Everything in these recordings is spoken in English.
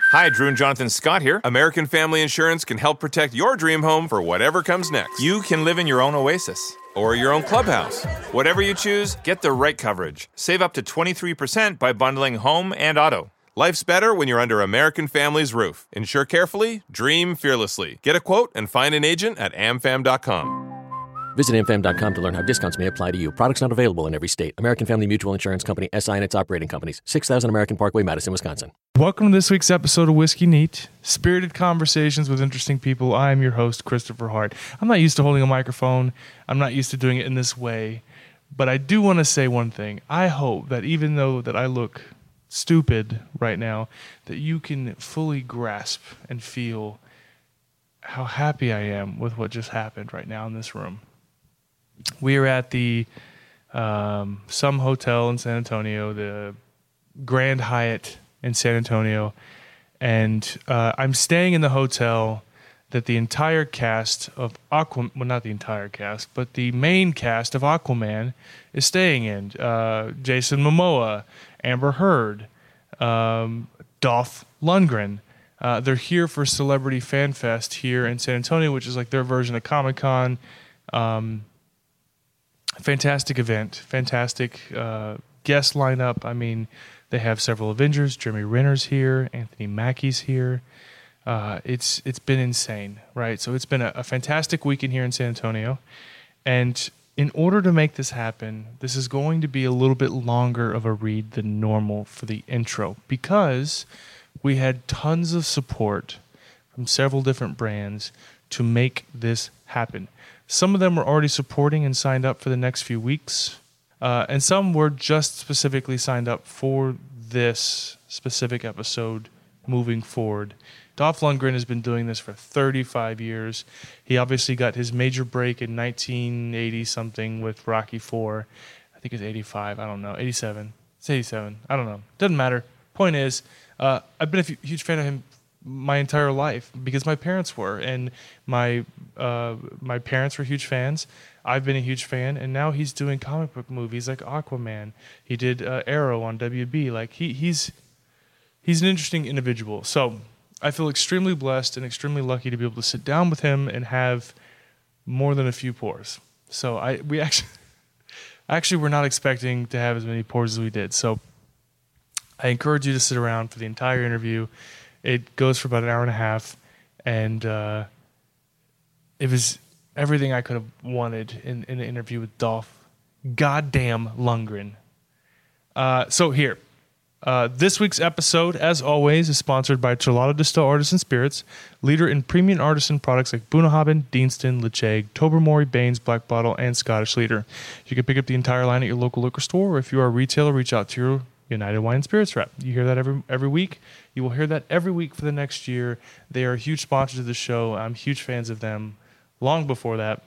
Hi, Drew and Jonathan Scott here. American Family Insurance can help protect your dream home for whatever comes next. You can live in your own oasis or your own clubhouse. Whatever you choose, get the right coverage. Save up to 23% by bundling home and auto. Life's better when you're under American Family's roof. Insure carefully, dream fearlessly. Get a quote and find an agent at amfam.com. Visit amfam.com to learn how discounts may apply to you. Products not available in every state. American Family Mutual Insurance Company, SI and its operating companies. 6000 American Parkway, Madison, Wisconsin. Welcome to this week's episode of Whiskey Neat, spirited conversations with interesting people. I'm your host, Christopher Hart. I'm not used to holding a microphone. I'm not used to doing it in this way. But I do want to say one thing. I hope that even though that I look stupid right now, that you can fully grasp and feel how happy I am with what just happened right now in this room. We are at the some hotel in San Antonio, the Grand Hyatt in San Antonio, and I'm staying in the hotel that the entire cast of well, not the entire cast, but the main cast of Aquaman is staying in. Jason Momoa, Amber Heard, Dolph Lundgren. They're here for Celebrity Fan Fest here in San Antonio, which is like their version of Comic-Con. Fantastic event, fantastic guest lineup. I mean, they have several Avengers. Jeremy Renner's here, Anthony Mackie's here. It's been insane, right? So it's been a fantastic weekend here in San Antonio. And in order to make this happen, this is going to be a little bit longer of a read than normal for the intro because we had tons of support from several different brands to make this happen. Some of them were already supporting and signed up for the next few weeks, and some were just specifically signed up for this specific episode moving forward. Dolph Lundgren has been doing this for 35 years. He obviously got his major break in 1980-something with Rocky IV. I think it's 85. I don't know. 87. It's 87. I don't know. Doesn't matter. Point is, I've been a huge fan of him my entire life because my parents were, and my parents were huge fans. I've been a huge fan, and now he's doing comic book movies like Aquaman. He did Arrow on WB. Like he's an interesting individual. So I feel extremely blessed and extremely lucky to be able to sit down with him and have more than a few pours. So we actually were not expecting to have as many pours as we did. So I encourage you to sit around for the entire interview. It goes for about an hour and a half, and it was everything I could have wanted in an interview with Dolph goddamn Lundgren. So here, this week's episode, as always, is sponsored by Chelada Distill Artisan Spirits, leader in premium artisan products like Bunnahabhain, Deanston, Lechaig, Tobermory, Baines, Black Bottle, and Scottish Leader. You can pick up the entire line at your local liquor store, or if you are a retailer, reach out to your United Wine and Spirits rep. You hear that every week. You will hear that every week for the next year. They are huge sponsors of the show. I'm huge fans of them long before that.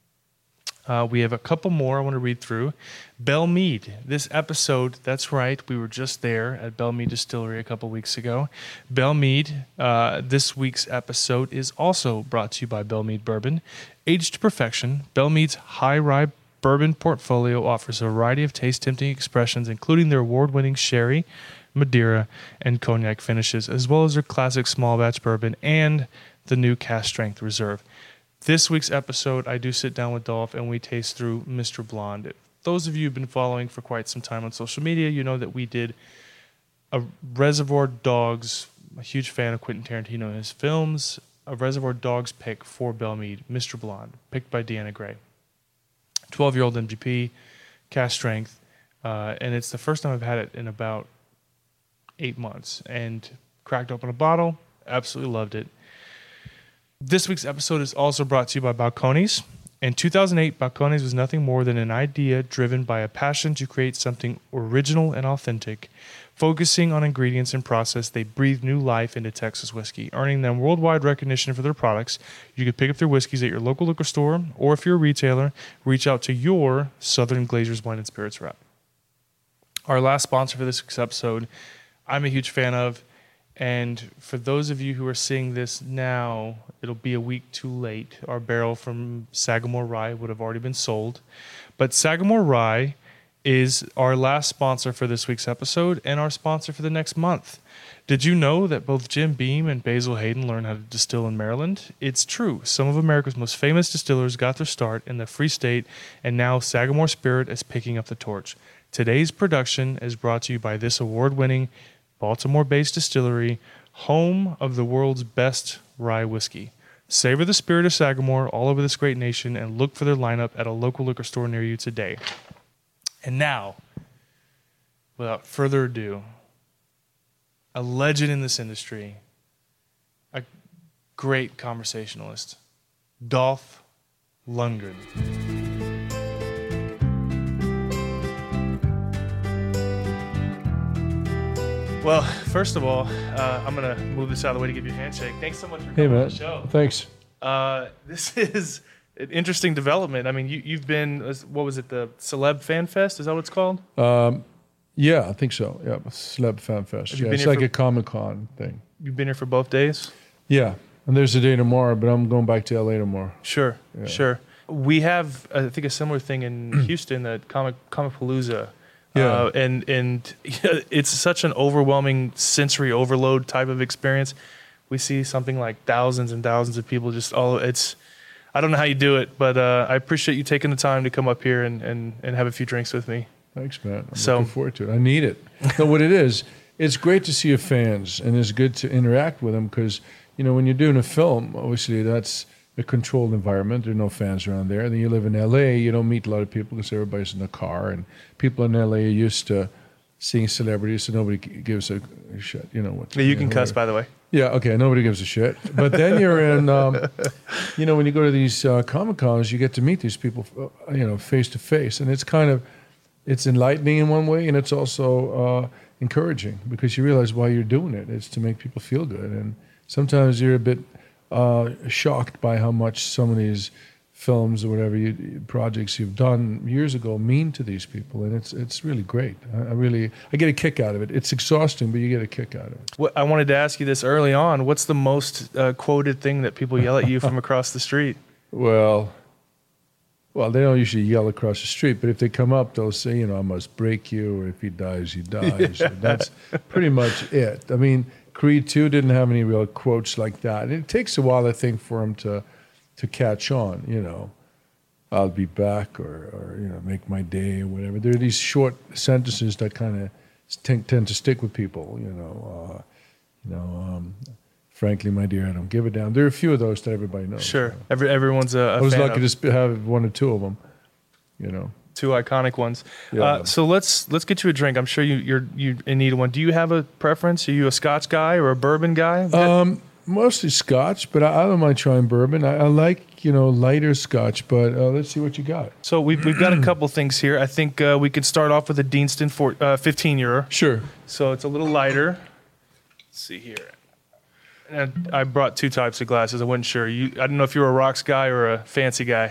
We have a couple more I want to read through. Belle Meade. This episode, that's right, we were just there at Belle Meade Distillery a couple weeks ago. Belle Meade, this week's episode is also brought to you by Belle Meade Bourbon. Aged to perfection, Belle Meade's high rye bourbon portfolio offers a variety of taste-tempting expressions, including their award-winning sherry, Madeira, and cognac finishes, as well as their classic small batch bourbon and the new Cask Strength Reserve. This week's episode, I do sit down with Dolph and we taste through Mr. Blonde. Those of you who've been following for quite some time on social media, you know that we did a Reservoir Dogs, a huge fan of Quentin Tarantino and his films, a Reservoir Dogs pick for Belle Meade, Mr. Blonde, picked by Deanna Gray. 12-year-old MGP, Cask Strength, and it's the first time I've had it in about 8 months, and cracked open a bottle, absolutely loved it. This week's episode is also brought to you by Balcones. In 2008, Balcones was nothing more than an idea driven by a passion to create something original and authentic. Focusing on ingredients and process, they breathed new life into Texas whiskey, earning them worldwide recognition for their products. You can pick up their whiskeys at your local liquor store, or if you're a retailer, reach out to your Southern Glazer's Wine and Spirits rep. Our last sponsor for this week's episode, I'm a huge fan of, and for those of you who are seeing this now, it'll be a week too late. Our barrel from Sagamore Rye would have already been sold, but Sagamore Rye is our last sponsor for this week's episode and our sponsor for the next month. Did you know that both Jim Beam and Basil Hayden learned how to distill in Maryland? It's true. Some of America's most famous distillers got their start in the Free State, and now Sagamore Spirit is picking up the torch. Today's production is brought to you by this award-winning Baltimore-based distillery, home of the world's best rye whiskey. Savor the spirit of Sagamore all over this great nation and look for their lineup at a local liquor store near you today. And now, without further ado, a legend in this industry, a great conversationalist, Dolph Lundgren. Well, first of all, I'm going to move this out of the way to give you a handshake. Thanks so much for coming on the show. Thanks. This is an interesting development. I mean, you've been, what was it, the Celeb Fan Fest? Is that what it's called? Yeah, I think so. Yeah, Celeb Fan Fest. Yeah, it's like a Comic-Con thing. You've been here for both days? Yeah, and there's a day tomorrow, but I'm going back to LA tomorrow. Sure, sure. We have, I think, a similar thing in Houston, that Comicpalooza. Yeah. And it's such an overwhelming sensory overload type of experience. We see something like thousands and thousands of people I don't know how you do it, but I appreciate you taking the time to come up here and have a few drinks with me. Thanks, man. I'm looking forward to it. I need it. So what it is, it's great to see your fans, and it's good to interact with them because, when you're doing a film, obviously that's a controlled environment. There are no fans around there. Then you live in LA, you don't meet a lot of people because everybody's in the car, and people in LA are used to seeing celebrities, so nobody gives a shit. You can cuss, by the way. Yeah, okay, nobody gives a shit. But then you're in, when you go to these Comic-Cons, you get to meet these people, face to face, and it's enlightening in one way, and it's also encouraging because you realize why you're doing it. It's to make people feel good, and sometimes you're a bit shocked by how much some of these films or whatever projects you've done years ago mean to these people, and it's really great. I get a kick out of it. It's exhausting, but you get a kick out of it. I wanted to ask you this early on. What's the most quoted thing that people yell at you from across the street? Well, they don't usually yell across the street, but if they come up, they'll say, I must break you, or if he dies, he dies. Yeah. That's pretty much it. I mean, Creed 2 didn't have any real quotes like that. And it takes a while, I think, for him to catch on, I'll be back, or make my day, or whatever. There are these short sentences that kind of tend to stick with people, frankly, my dear, I don't give a damn. There are a few of those that everybody knows. Sure. Everyone's a I was fan lucky to have one or two of them, Two iconic ones. Yeah. So let's get you a drink. I'm sure you're in need of one. Do you have a preference? Are you a Scotch guy or a bourbon guy? Mostly Scotch, but I don't mind trying bourbon. I like, lighter Scotch, but let's see what you got. So we've got a couple things here. I think we could start off with a Deanston 15-year. Sure. So it's a little lighter. Let's see here. And I brought two types of glasses. I wasn't sure. I don't know if you're a rocks guy or a fancy guy.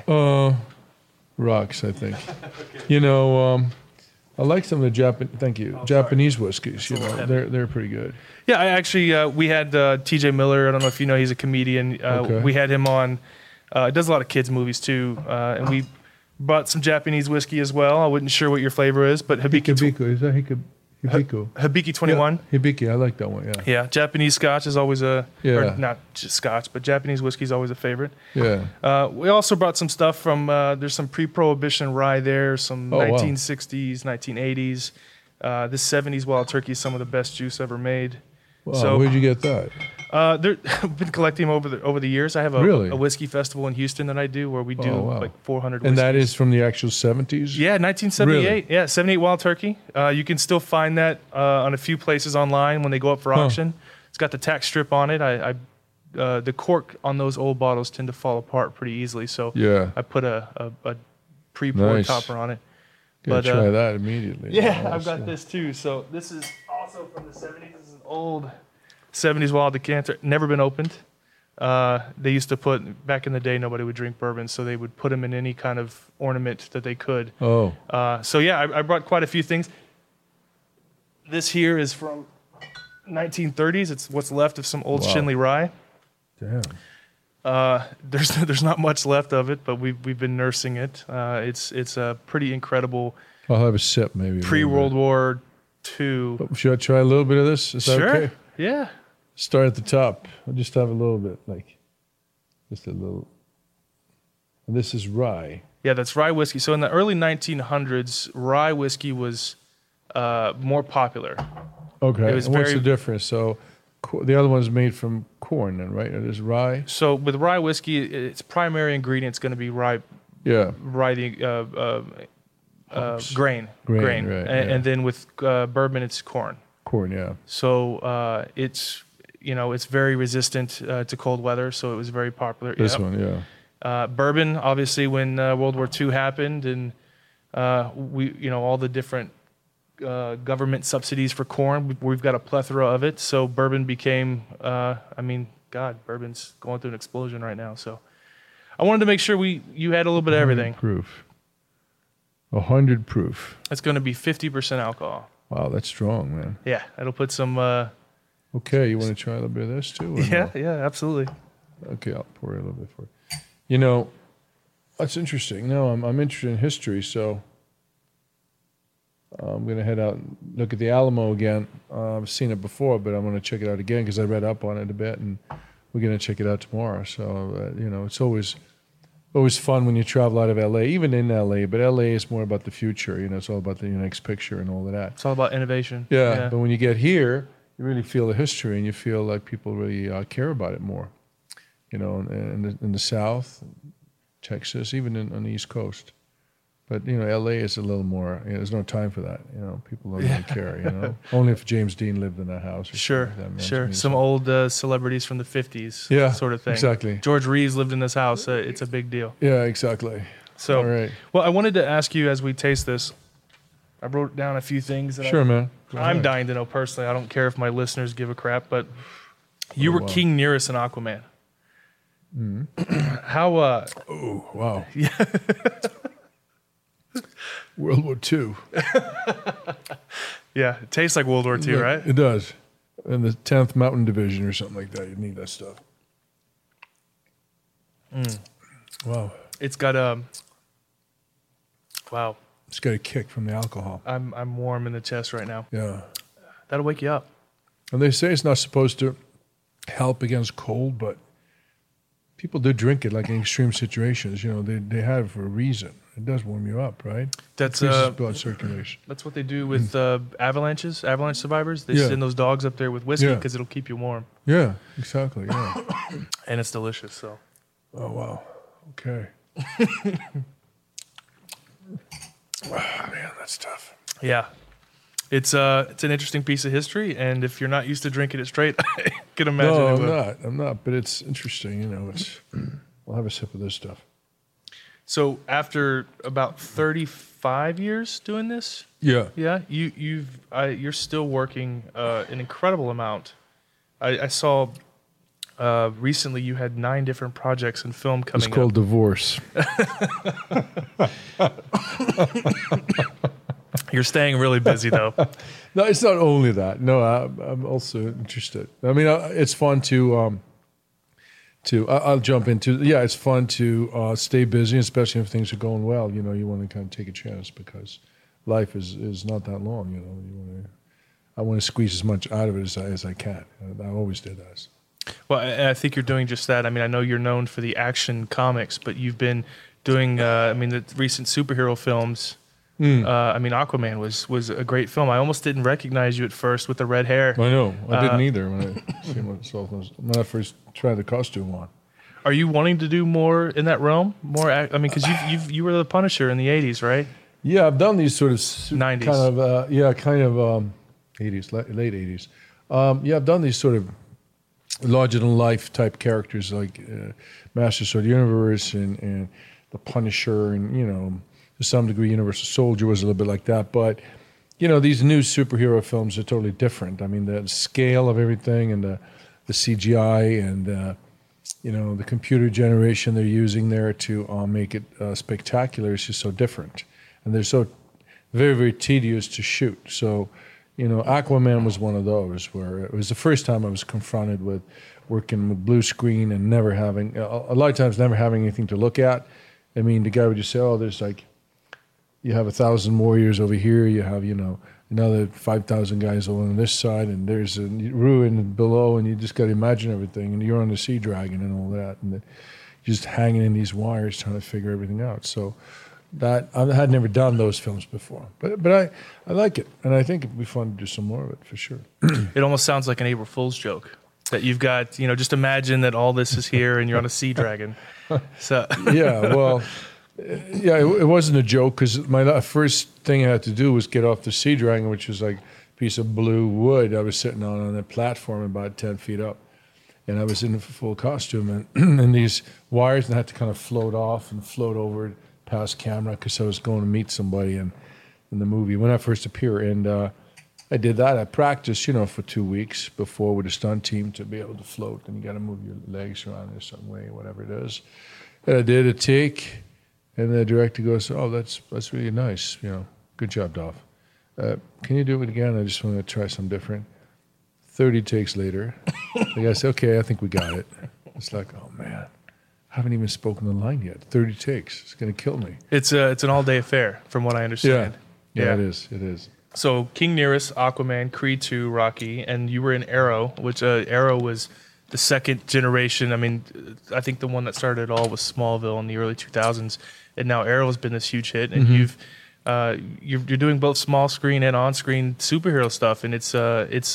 Rocks, I think. Okay. I like some of the Japanese whiskeys. They're pretty good. Yeah, I actually we had T.J. Miller. I don't know if you know, he's a comedian. Okay. We had him on. He does a lot of kids movies too, and we brought some Japanese whiskey as well. I wasn't sure what your flavor is, but Hibiki. Is that Hibiki? Hibiki 21. Yeah, Hibiki, I like that one. Yeah. Yeah, Japanese Scotch is always or not just Scotch, but Japanese whiskey is always a favorite. Yeah. We also brought some stuff from. There's some pre-prohibition rye there, some 1960s, 1980s. This 70s Wild Turkey is some of the best juice ever made. Wow, so, where'd you get that? I've been collecting them over the years. I have a whiskey festival in Houston that I do where we do like 400 whiskeys. And that is from the actual 70s? Yeah, 1978. Really? Yeah, 78 Wild Turkey. You can still find that on a few places online when they go up for auction. It's got the tax strip on it. The cork on those old bottles tend to fall apart pretty easily, so I put a pre-poured topper on it. Gotta try that immediately. Yeah, I've got this too. So this is also from the 70s. This is an old 70s Wild decanter. Never been opened. They used to put, back in the day, nobody would drink bourbon, so they would put them in any kind of ornament that they could. Oh. So yeah, I brought quite a few things. This here is from 1930s. It's what's left of some old Shinley rye. Damn. There's not much left of it, but we've been nursing it. It's a pretty incredible. I'll have a sip maybe. Pre-World War II. Should I try a little bit of this? Is that okay? Yeah. Start at the top. I'll just have a little bit, like, just a little. And this is rye. Yeah, that's rye whiskey. So in the early 1900s, rye whiskey was more popular. Okay. It was and what's very- the difference? So the other one's made from corn, then, right? It is rye. So with rye whiskey, its primary ingredient is going to be rye, Yeah. grain. Grain, right, yeah. And then with bourbon, it's corn. Corn, yeah. So it's very resistant to cold weather. So it was very popular. This Yep. one, yeah. Bourbon, obviously, when World War II happened, and all the different government subsidies for corn, we've got a plethora of it. So bourbon became, bourbon's going through an explosion right now. So I wanted to make sure you had a little bit of everything. Proof. 100 proof. It's going to be 50% alcohol. Wow, that's strong, man. Yeah, it'll put some. Okay, you want to try a little bit of this too? or Yeah, no? yeah, absolutely. Okay, I'll pour it a little bit for you. You know, that's interesting. No, I'm interested in history, so I'm going to head out and look at the Alamo again. I've seen it before, but I'm going to check it out again because I read up on it a bit, and we're going to check it out tomorrow. So, it's always fun when you travel out of LA, even in LA, but LA is more about the future. It's all about the next picture and all of that. It's all about innovation. Yeah, but when you get here, you really feel the history, and you feel like people really care about it more. In the South, Texas, even on the East Coast. But, LA is a little more, there's no time for that. People don't really care, Only if James Dean lived in that house. Or Sure, something like that, sure. Some old celebrities from the 50s, Yeah, sort of thing. exactly. George Reeves lived in this house. It's a big deal. Yeah, exactly. So, All right. well, I wanted to ask you as we taste this. I wrote down a few things that Sure, man. Go I'm ahead. dying to know personally. I don't care if my listeners give a crap, but you were wow. King Nearest in Aquaman. How? Oh, wow. Yeah. World War II. Yeah, it tastes like World War II, right? It does. In the 10th Mountain Division or something like that. You need that stuff. Wow. It's got wow. It's got a kick from the alcohol. I'm warm in the chest right now. Yeah. That'll wake you up. And they say it's not supposed to help against cold, but people do drink it like in extreme situations. They have it for a reason. It does warm you up, right? That's Increases blood circulation. That's what they do with avalanche survivors. They Yeah. send those dogs up there with whiskey Yeah. because it'll keep you warm, Yeah, exactly. Yeah. and it's delicious. So Oh, wow. Okay. Man, that's tough. yeah, it's an interesting piece of history, and if you're not used to drinking it straight, I can imagine No, it I'm would. not. I'm not. But it's interesting. We'll have a sip of this stuff. So after about 35 years doing this, Yeah. yeah, you're still working an incredible amount. I saw recently you had 9 different projects in film coming It's called up. divorce. You're staying really busy though. No, it's not only that. No, I'm also interested. I mean, it's fun to I'll jump into. Yeah, it's fun to stay busy, especially if things are going well. You want to kind of take a chance because life is not that long. I want to squeeze as much out of it as I can. I always did that. Well, I think you're doing just that. I mean, I know you're known for the action comics, but you've been doing, the recent superhero films. Aquaman was a great film. I almost didn't recognize you at first with the red hair. I know. I didn't either when I see myself when I first tried the costume on. Are you wanting to do more in that realm? More, because you were the Punisher in the '80s, right? Yeah, I've done these sort of 90s. kind of 80s, late 80s. I've done these sort of larger than life type characters like Masters of the Universe and the Punisher, and to some degree Universal Soldier was a little bit like that. But these new superhero films are totally different. I mean, the scale of everything and the CGI and the computer generation they're using there to make it spectacular is just so different, and they're so very, very tedious to shoot. So Aquaman was one of those where it was the first time I was confronted with working with blue screen and never having, a lot of times never having anything to look at. I mean, the guy would just say, oh, there's like, you have 1,000 warriors over here, you have, another 5,000 guys over on this side, and there's a ruin below, and you just got to imagine everything, and you're on the Sea Dragon and all that, and you're just hanging in these wires trying to figure everything out. So that I had never done those films before, but I like it, and I think it'd be fun to do some more of it for sure. It almost sounds like an April Fool's joke that you've got. Just imagine that all this is here and you're on a Sea Dragon. So Yeah, well, yeah, it wasn't a joke because my first thing I had to do was get off the Sea Dragon, which was like a piece of blue wood I was sitting on a platform about 10 feet up. And I was in a full costume and these wires, and I had to kind of float off and float over past camera because I was going to meet somebody in the movie when I first appear. And I did that. I practiced, for 2 weeks before with a stunt team to be able to float. And you got to move your legs around in a certain way, whatever it is. And I did a take, and the director goes, "Oh, that's really nice. Good job, Dolph. Can you do it again? I just want to try something different." 30 takes later, the guy said, "Okay, I think we got it." It's like, oh man, I haven't even spoken the line yet. 30 takes. It's going to kill me. it's an all-day affair, from what I understand. Yeah, it is. It is. So King Nearest, Aquaman, Creed 2, Rocky, and you were in Arrow, which Arrow was the second generation. I mean, I think the one that started it all was Smallville in the early 2000s, and now Arrow has been this huge hit. And you're doing both small screen and on-screen superhero stuff, and it's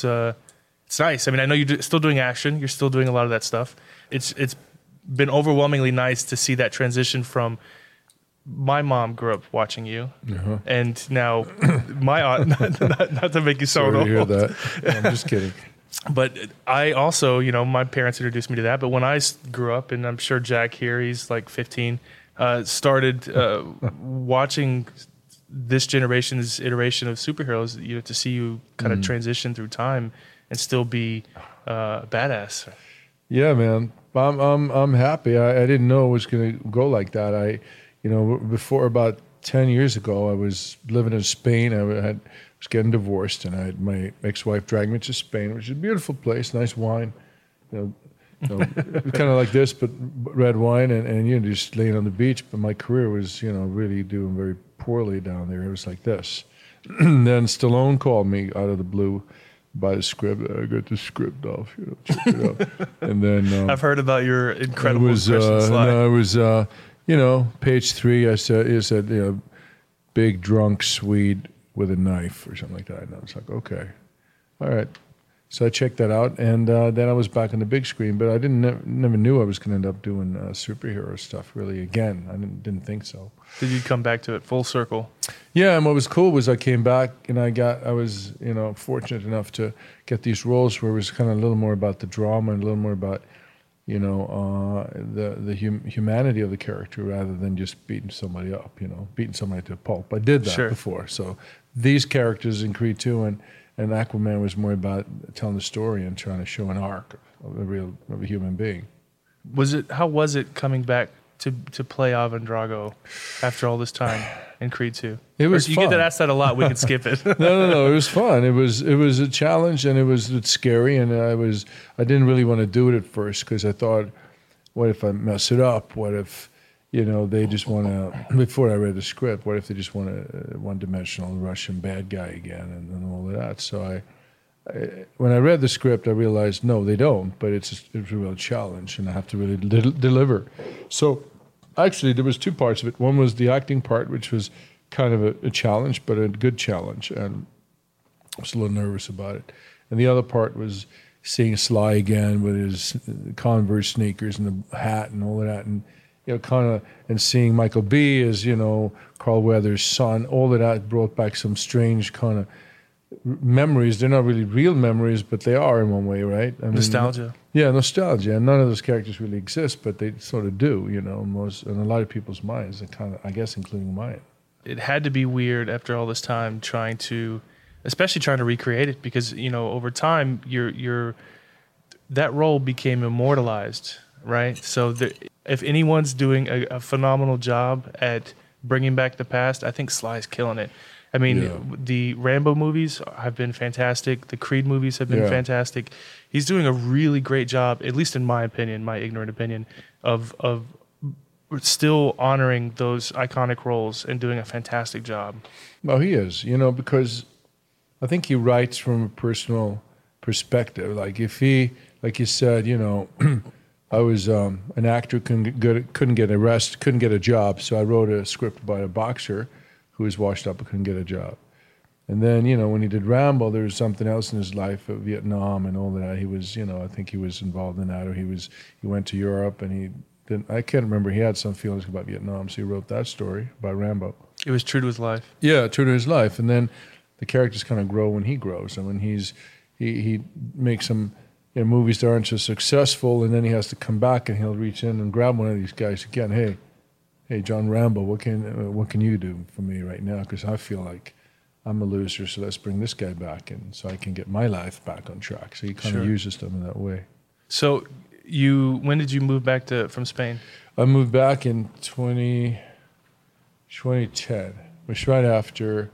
nice. I mean, I know you're still doing action. You're still doing a lot of that stuff. It's been overwhelmingly nice to see that transition from. My mom grew up watching you, and now my aunt. Not to make you sound old. Hear that? I'm just kidding. But I also, my parents introduced me to that. But when I grew up, and I'm sure Jack here, he's like 15, started watching this generation's iteration of superheroes. To see you kind of transition through time and still be badass. Yeah, man. I'm happy. I didn't know it was going to go like that. Before about 10 years ago, I was living in Spain. I was getting divorced, and I had my ex-wife drag me to Spain, which is a beautiful place, nice wine. Kind of like this, but red wine, and just laying on the beach. But my career was, really doing very poorly down there. It was like this. Then Stallone called me out of the blue. By the script, I got the script off. Check it out. And then I've heard about your incredible impression slide. No, it was page 3. It said big drunk Swede with a knife or something like that. And I was like, okay, all right. So I checked that out, and then I was back on the big screen. But I never knew I was going to end up doing superhero stuff really again. I didn't think so. Did you come back to it full circle? Yeah, and what was cool was I came back and I was fortunate enough to get these roles where it was kind of a little more about the drama and a little more about the humanity of the character rather than just beating somebody up, beating somebody to a pulp. I did that before. So these characters in Creed 2 and Aquaman was more about telling the story and trying to show an arc of a human being. How was it coming back to play Ivan Drago after all this time in Creed 2? It was fun. You get asked that a lot. We can skip it. No. It was fun. It was a challenge, and it's scary. And I didn't really want to do it at first because I thought, what if I mess it up? What if they just want to? Before I read the script, what if they just want a one-dimensional Russian bad guy again and all of that? So when I read the script, I realized no, they don't. But it's a real challenge, and I have to really deliver. So actually, there was 2 parts of it. One was the acting part, which was kind of a challenge, but a good challenge, and I was a little nervous about it. And the other part was seeing Sly again with his Converse sneakers and the hat and all of that, and and seeing Michael B. as Carl Weathers' son. All of that brought back some strange kind of memories. They're not really real memories, but they are in one way, right? I mean, nostalgia. Yeah, nostalgia. And none of those characters really exist, but they sort of do, in a lot of people's minds, I guess, including mine. It had to be weird after all this time especially trying to recreate it, because over time that role became immortalized, right? So if anyone's doing a phenomenal job at bringing back the past, I think Sly's killing it. I mean, the Rambo movies have been fantastic. The Creed movies have been fantastic. He's doing a really great job, at least in my opinion, my ignorant opinion, of still honoring those iconic roles and doing a fantastic job. Well, he is, because I think he writes from a personal perspective. Like if he, like you said, you know, I was an actor, couldn't get a job, so I wrote a script about a boxer who was washed up and couldn't get a job. And then, you know, when he did Rambo, there was something else in his life of Vietnam and all that. He was, you know, I think he was involved in that, or he went to Europe and he didn't. I can't remember. He had some feelings about Vietnam, so he wrote that story about Rambo. It was true to his life. Yeah, true to his life. And then the characters kind of grow when he grows, and when he makes some, you know, movies that aren't so successful, and then he has to come back and he'll reach in and grab one of these guys again. Hey, John Rambo, what can you do for me right now? Because I feel like I'm a loser, so let's bring this guy back in so I can get my life back on track. So he kind of uses them in that way. So when did you move back from Spain? I moved back in 2010, which right after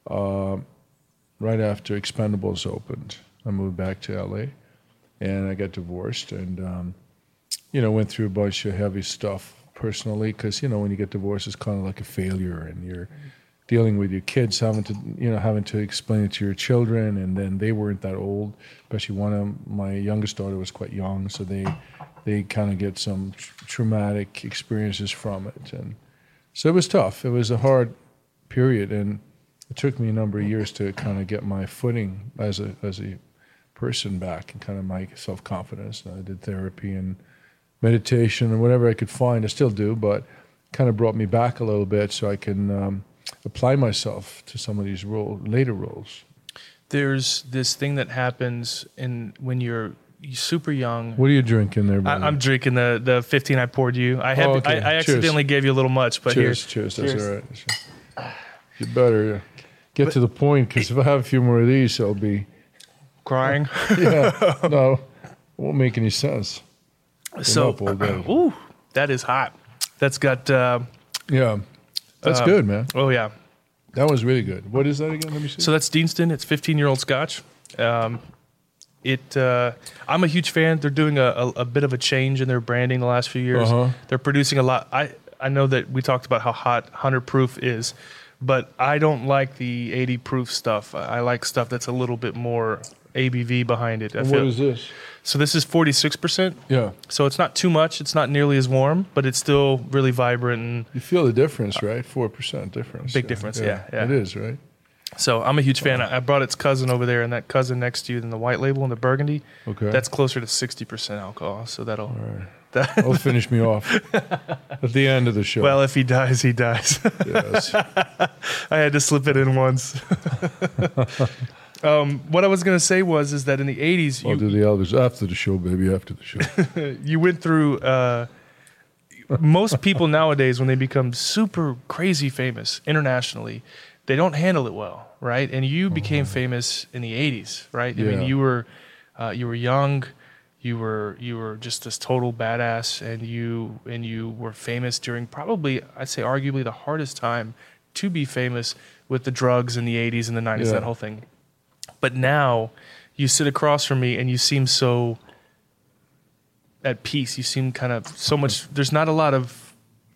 Expendables opened. I moved back to LA, and I got divorced, and you know, went through a bunch of heavy stuff personally, because, you know, when you get divorced, it's kind of like a failure, and you're dealing with your kids, having to explain it to your children, and then they weren't that old. Especially my youngest daughter was quite young, so they kind of get some traumatic experiences from it, and so it was tough. It was a hard period, and it took me a number of years to kind of get my footing as a person back, and kind of my self-confidence. And I did therapy and meditation and whatever I could find. I still do, but kind of brought me back a little bit so I can apply myself to some of these later roles. There's this thing that happens when you're super young. What are you drinking there, buddy? I'm drinking the 15 I poured you. I accidentally gave you a little much, but cheers. That's all right. You better get to the point, because if I have a few more of these, I'll be crying. Yeah, no, it won't make any sense. So, ooh, that is hot. That's got. Yeah, that's good, man. Oh yeah, that was really good. What is that again? Let me see. So that's Deanston. It's 15-year-old Scotch. I'm a huge fan. They're doing a bit of a change in their branding the last few years. They're producing a lot. I know that we talked about how hot 100 proof is, but I don't like the 80 proof stuff. I like stuff that's a little bit more ABV behind it. What is this? So this is 46%. Yeah. So it's not too much. It's not nearly as warm, but it's still really vibrant. And you feel the difference, right? 4% difference. Big difference, yeah. It is, right? So I'm a huge fan. I brought its cousin over there, and that cousin next to you, then the white label and the burgundy. Okay. That's closer to 60% alcohol. So that'll. All right. That'll finish me off at the end of the show. Well, if he dies, he dies. Yes. I had to slip it in once. What I was going to say is that in the 80s... I'll do the Elvis after the show, baby, after the show. You went through... most people nowadays, when they become super crazy famous internationally, they don't handle it well, right? And you became famous in the 80s, right? Yeah. I mean, you were young... You were just this total badass, and you were famous during probably, I'd say, arguably the hardest time to be famous with the drugs in the 80s and the 90s, that whole thing. But now you sit across from me and you seem so at peace. You seem kind of so much, there's not a lot of,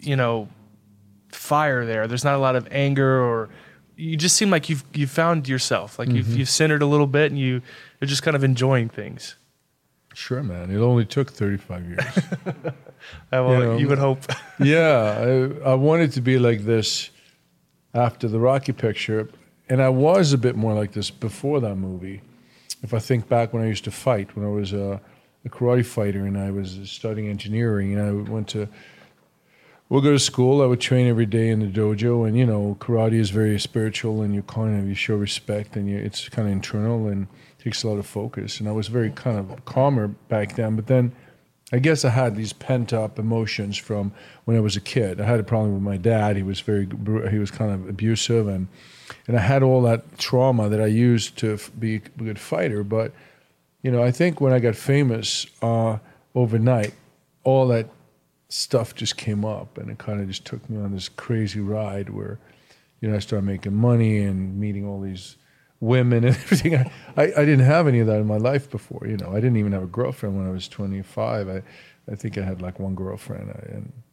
fire there. There's not a lot of anger, or you just seem like you've found yourself. Like you've centered a little bit, and you're just kind of enjoying things. Sure, man. It only took 35 years. You would hope. Yeah, I wanted to be like this after the Rocky picture, and I was a bit more like this before that movie. If I think back when I used to fight, when I was a karate fighter and I was studying engineering, and I we'll go to school, I would train every day in the dojo, and karate is very spiritual, and you show respect, and it's kind of internal and takes a lot of focus. And I was very kind of calmer back then, but then I guess I had these pent-up emotions from when I was a kid. I had a problem with my dad. He was kind of abusive, and I had all that trauma that I used to be a good fighter. But I think when I got famous overnight, all that stuff just came up, and it kind of just took me on this crazy ride where I started making money and meeting all these women and everything. I didn't have any of that in my life before. I didn't even have a girlfriend when I was 25. I think I had like one girlfriend, and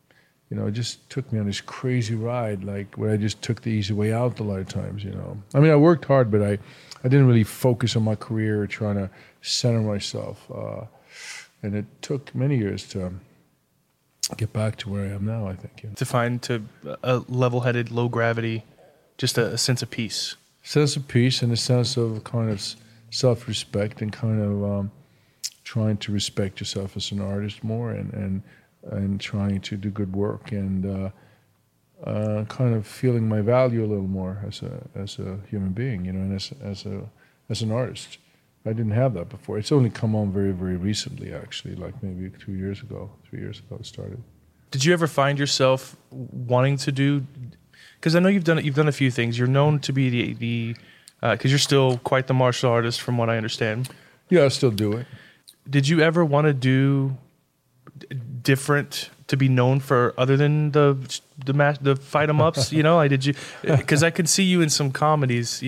it just took me on this crazy ride, like where I just took the easy way out a lot of times, I mean, I worked hard, but I didn't really focus on my career, trying to center myself. And it took many years to get back to where I am now, I think. To find a level-headed, low gravity, just a sense of peace. Sense of peace and a sense of kind of self-respect and kind of trying to respect yourself as an artist more and trying to do good work and kind of feeling my value a little more as a human being, and as an artist. I didn't have that before. It's only come on very, very recently, actually, like maybe 3 years ago it started. Did you ever find yourself wanting to do? Because I know you've done a few things. You're known to be the because you're still quite the martial artist, from what I understand. Yeah, I still do it. Did you ever want to do different, to be known for other than the fight 'em ups? Did you? Because I could see you in some comedies.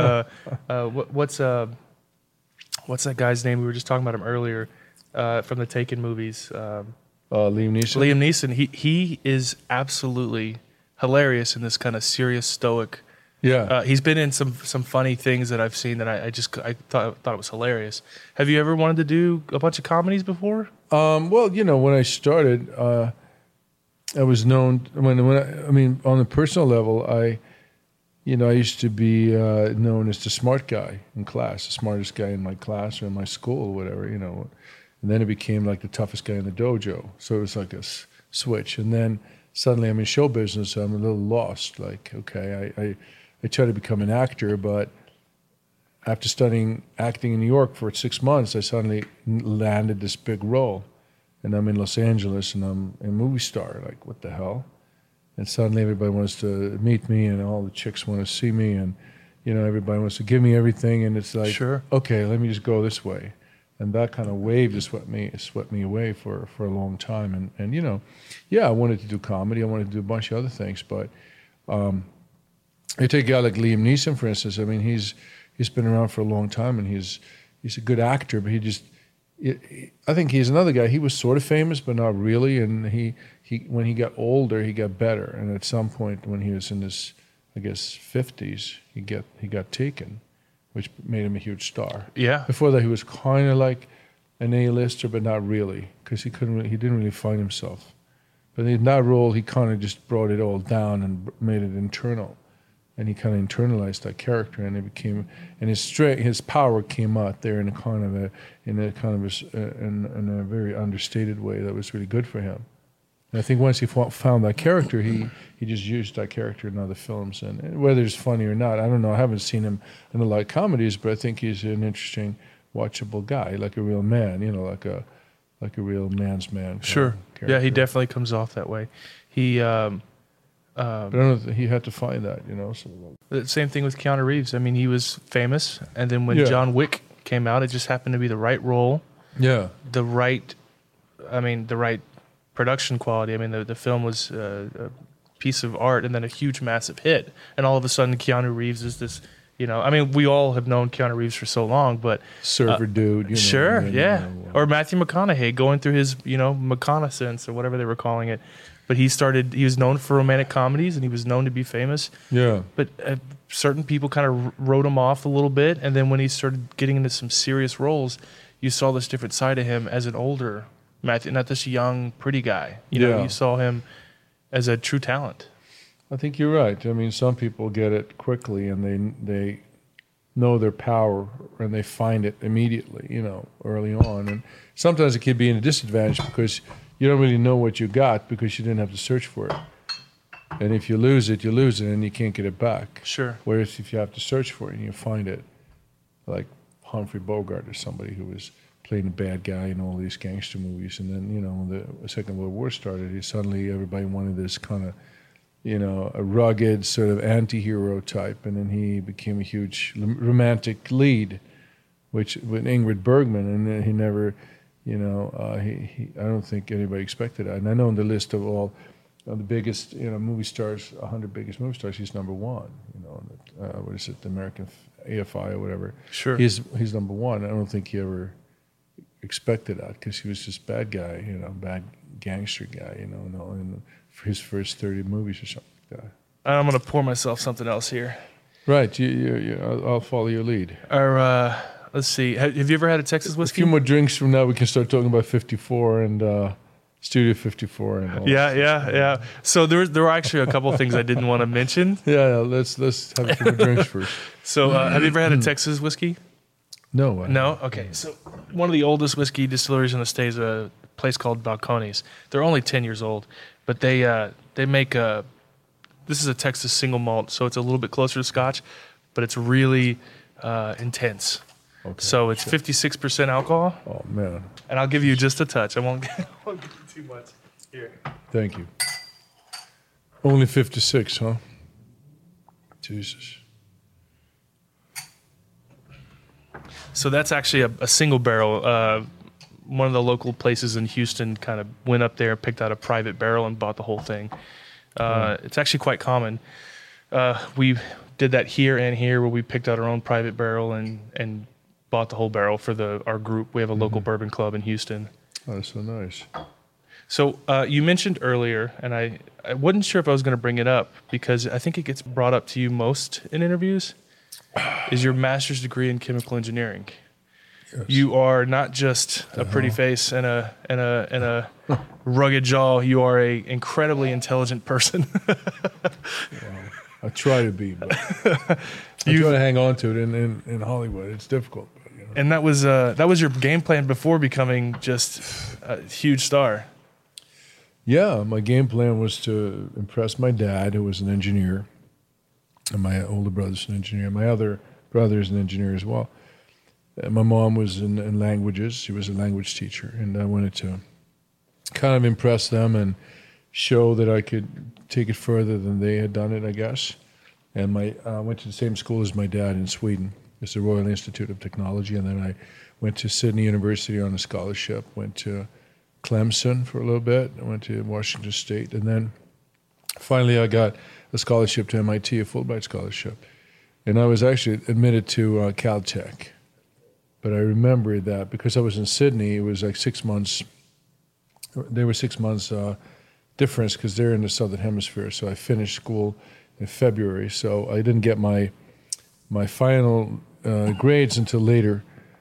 What's that guy's name? We were just talking about him earlier from the Taken movies. Liam Neeson. Liam Neeson. He is absolutely hilarious in this kind of serious, stoic. Yeah. He's been in some funny things that I've seen that I thought it was hilarious. Have you ever wanted to do a bunch of comedies before? Well, when I started, I was known on a personal level, I used to be known as the smart guy in class, the smartest guy in my class or in my school or whatever, And then it became like the toughest guy in the dojo. So it was like a switch. And then suddenly I'm in show business, so I'm a little lost. Like, okay, I tried to become an actor, but after studying acting in New York for 6 months, I suddenly landed this big role. And I'm in Los Angeles, and I'm a movie star. Like, what the hell? And suddenly everybody wants to meet me, and all the chicks want to see me, and everybody wants to give me everything, and it's like, sure, okay, let me just go this way, and that kind of wave just swept me away for a long time, and I wanted to do comedy, I wanted to do a bunch of other things, but you take a guy like Liam Neeson, for instance. I mean, he's been around for a long time, and he's a good actor, but I think he's another guy. He was sort of famous, but not really. And he when he got older, he got better. And at some point, when he was in his, I guess, 50s, he got taken, which made him a huge star. Yeah. Before that, he was kind of like an A-lister, but not really, because he didn't really find himself. But in that role, he kind of just brought it all down and made it internal. And he kind of internalized that character, and it became, and his power came out there in a very understated way that was really good for him. And I think once he found that character, he just used that character in other films, and whether it's funny or not, I don't know. I haven't seen him in a lot of comedies, but I think he's an interesting, watchable guy, like a real man, like a real man's man. Sure. Yeah, he definitely comes off that way. He. But I don't know, he had to find that, So. The same thing with Keanu Reeves. I mean, he was famous, and then when John Wick came out, it just happened to be the right role. Yeah. The right production quality. I mean, the film was a piece of art, and then a huge, massive hit. And all of a sudden, Keanu Reeves is this. I mean, we all have known Keanu Reeves for so long, but surfer dude. Sure, yeah. Or Matthew McConaughey going through his, McConaissance or whatever they were calling it. But he was known for romantic comedies, and he was known to be famous. Yeah. But certain people kind of wrote him off a little bit, and then when he started getting into some serious roles, you saw this different side of him as an older Matthew, not this young, pretty guy. You saw him as a true talent. I think you're right. I mean, some people get it quickly, and they know their power, and they find it immediately, early on. And sometimes it can be a disadvantage because you don't really know what you got because you didn't have to search for it. And if you lose it, and you can't get it back. Sure. Whereas if you have to search for it and you find it, like Humphrey Bogart or somebody who was playing a bad guy in all these gangster movies, and then, when the Second World War started, everybody wanted this kind of, a rugged sort of anti-hero type, and then he became a huge romantic lead, with Ingrid Bergman, and then he never... I don't think anybody expected that. And I know on the list of all the biggest, movie stars, 100 biggest movie stars, he's number one. What is it, the American AFI or whatever? Sure. He's number one. I don't think he ever expected that because he was just bad guy, gangster guy, in his first 30 movies or something like that. I'm gonna pour myself something else here. Right, I'll follow your lead. Let's see. Have you ever had a Texas A whiskey? few more drinks from now, we can start talking about 54 and Studio 54 and all. Yeah. So there were actually a couple things I didn't want to mention. Yeah, let's have a few more drinks first. So have you ever had a Texas whiskey? No. No? Okay. So one of the oldest whiskey distilleries in the state is a place called Balcones. They're only 10 years old, but they make this is a Texas single malt, so it's a little bit closer to Scotch, but it's really intense. Okay. So it's 56% alcohol, Oh, man. and I'll give you just a touch. I won't give you too much. Here. Thank you. Only 56, huh? Jesus. So that's actually a single barrel. One of the local places in Houston kind of went up there, picked out a private barrel, and bought the whole thing. It's actually quite common. We did that here and here, where we picked out our own private barrel and bought the whole barrel for our group. We have a local bourbon club in Houston. Oh, that's so nice. So you mentioned earlier, and I wasn't sure if I was going to bring it up because I think it gets brought up to you most in interviews, is your master's degree in chemical engineering. Yes. You are not just a pretty face and a rugged jaw. You are a incredibly intelligent person. I try to be, but I try to hang on to it in Hollywood. It's difficult. But, And that was your game plan before becoming just a huge star. Yeah, my game plan was to impress my dad, who was an engineer, and my older brother's an engineer. My other brother is an engineer as well. My mom was in languages. She was a language teacher, and I wanted to kind of impress them and show that I could take it further than they had done it, I guess. And I went to the same school as my dad in Sweden. It's the Royal Institute of Technology, and then I went to Sydney University on a scholarship, went to Clemson for a little bit, I went to Washington State, and then finally I got a scholarship to MIT, a Fulbright scholarship. And I was actually admitted to Caltech. But I remember that because I was in Sydney, it was like 6 months. There were 6 months difference because they're in the Southern Hemisphere. So I finished school in February. So I didn't get my final grades until later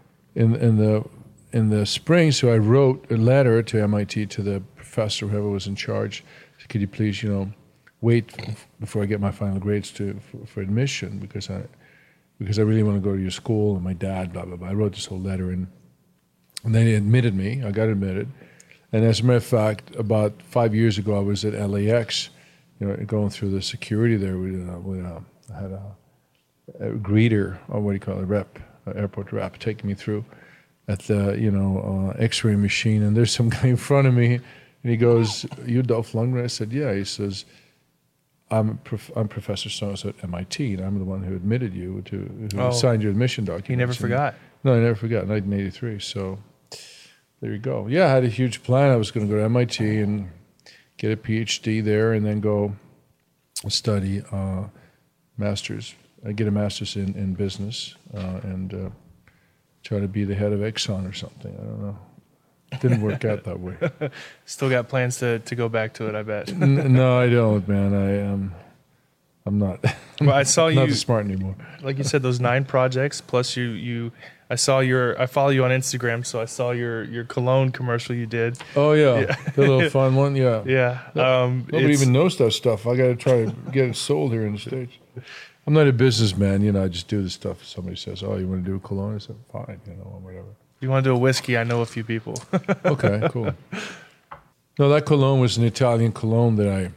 in the spring. So I wrote a letter to MIT to the professor, whoever was in charge. Said, could you please, wait before I get my final grades for admission because I really want to go to your school, and my dad, blah, blah, blah. I wrote this whole letter, and then he admitted me. I got admitted. And as a matter of fact, about 5 years ago, I was at LAX, going through the security there. I had a greeter, or what do you call it, airport rep, taking me through at the, X-ray machine. And there's some guy in front of me, and he goes, "You Dolph Lundgren?" I said, "Yeah." He says, I'm Professor so-and-so at MIT, and I'm the one who admitted you, who signed your admission document. He never forgot. No, I never forgot, 1983. So there you go. Yeah, I had a huge plan. I was going to go to MIT and get a PhD there and then go study master's. I get a master's in business and try to be the head of Exxon or something. I don't know. It didn't work out that way. Still got plans to go back to it, I bet. No, I don't, man. I'm not. Well, I saw you not smart anymore. Like you said, those 9 projects plus you. I follow you on Instagram, so I saw your cologne commercial you did. Oh yeah. The little fun one. Yeah. Yeah. Nobody even knows that stuff. I got to try to get it sold here in the States. I'm not a businessman. I just do this stuff. If somebody says, "Oh, you want to do a cologne?" I said, "Fine," or whatever. If you want to do a whiskey, I know a few people. Okay, cool. No, that cologne was an Italian cologne that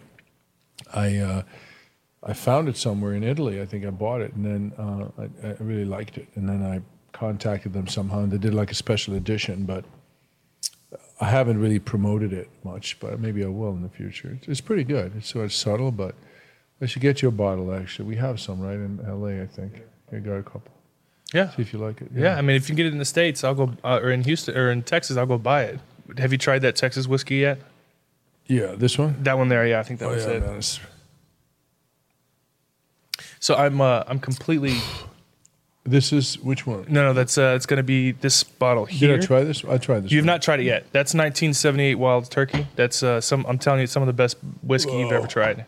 I found it somewhere in Italy. I think I bought it, and then I really liked it. And then I contacted them somehow, and they did like a special edition, but I haven't really promoted it much, but maybe I will in the future. It's pretty good. It's sort of subtle, but I should get you a bottle, actually. We have some, right, in L.A., I think. I got a couple. Yeah. See if you like it. Yeah, I mean, if you can get it in the States, I'll go, or in Houston, or in Texas, I'll go buy it. Have you tried that Texas whiskey yet? Yeah, this one? That one there, yeah, I think that was it. Man, So I'm completely... This is which one? No, that's it's going to be this bottle here. Did I try this? I tried this. You've one. not tried it yet. That's 1978 Wild Turkey. That's I'm telling you, some of the best whiskey you've ever tried.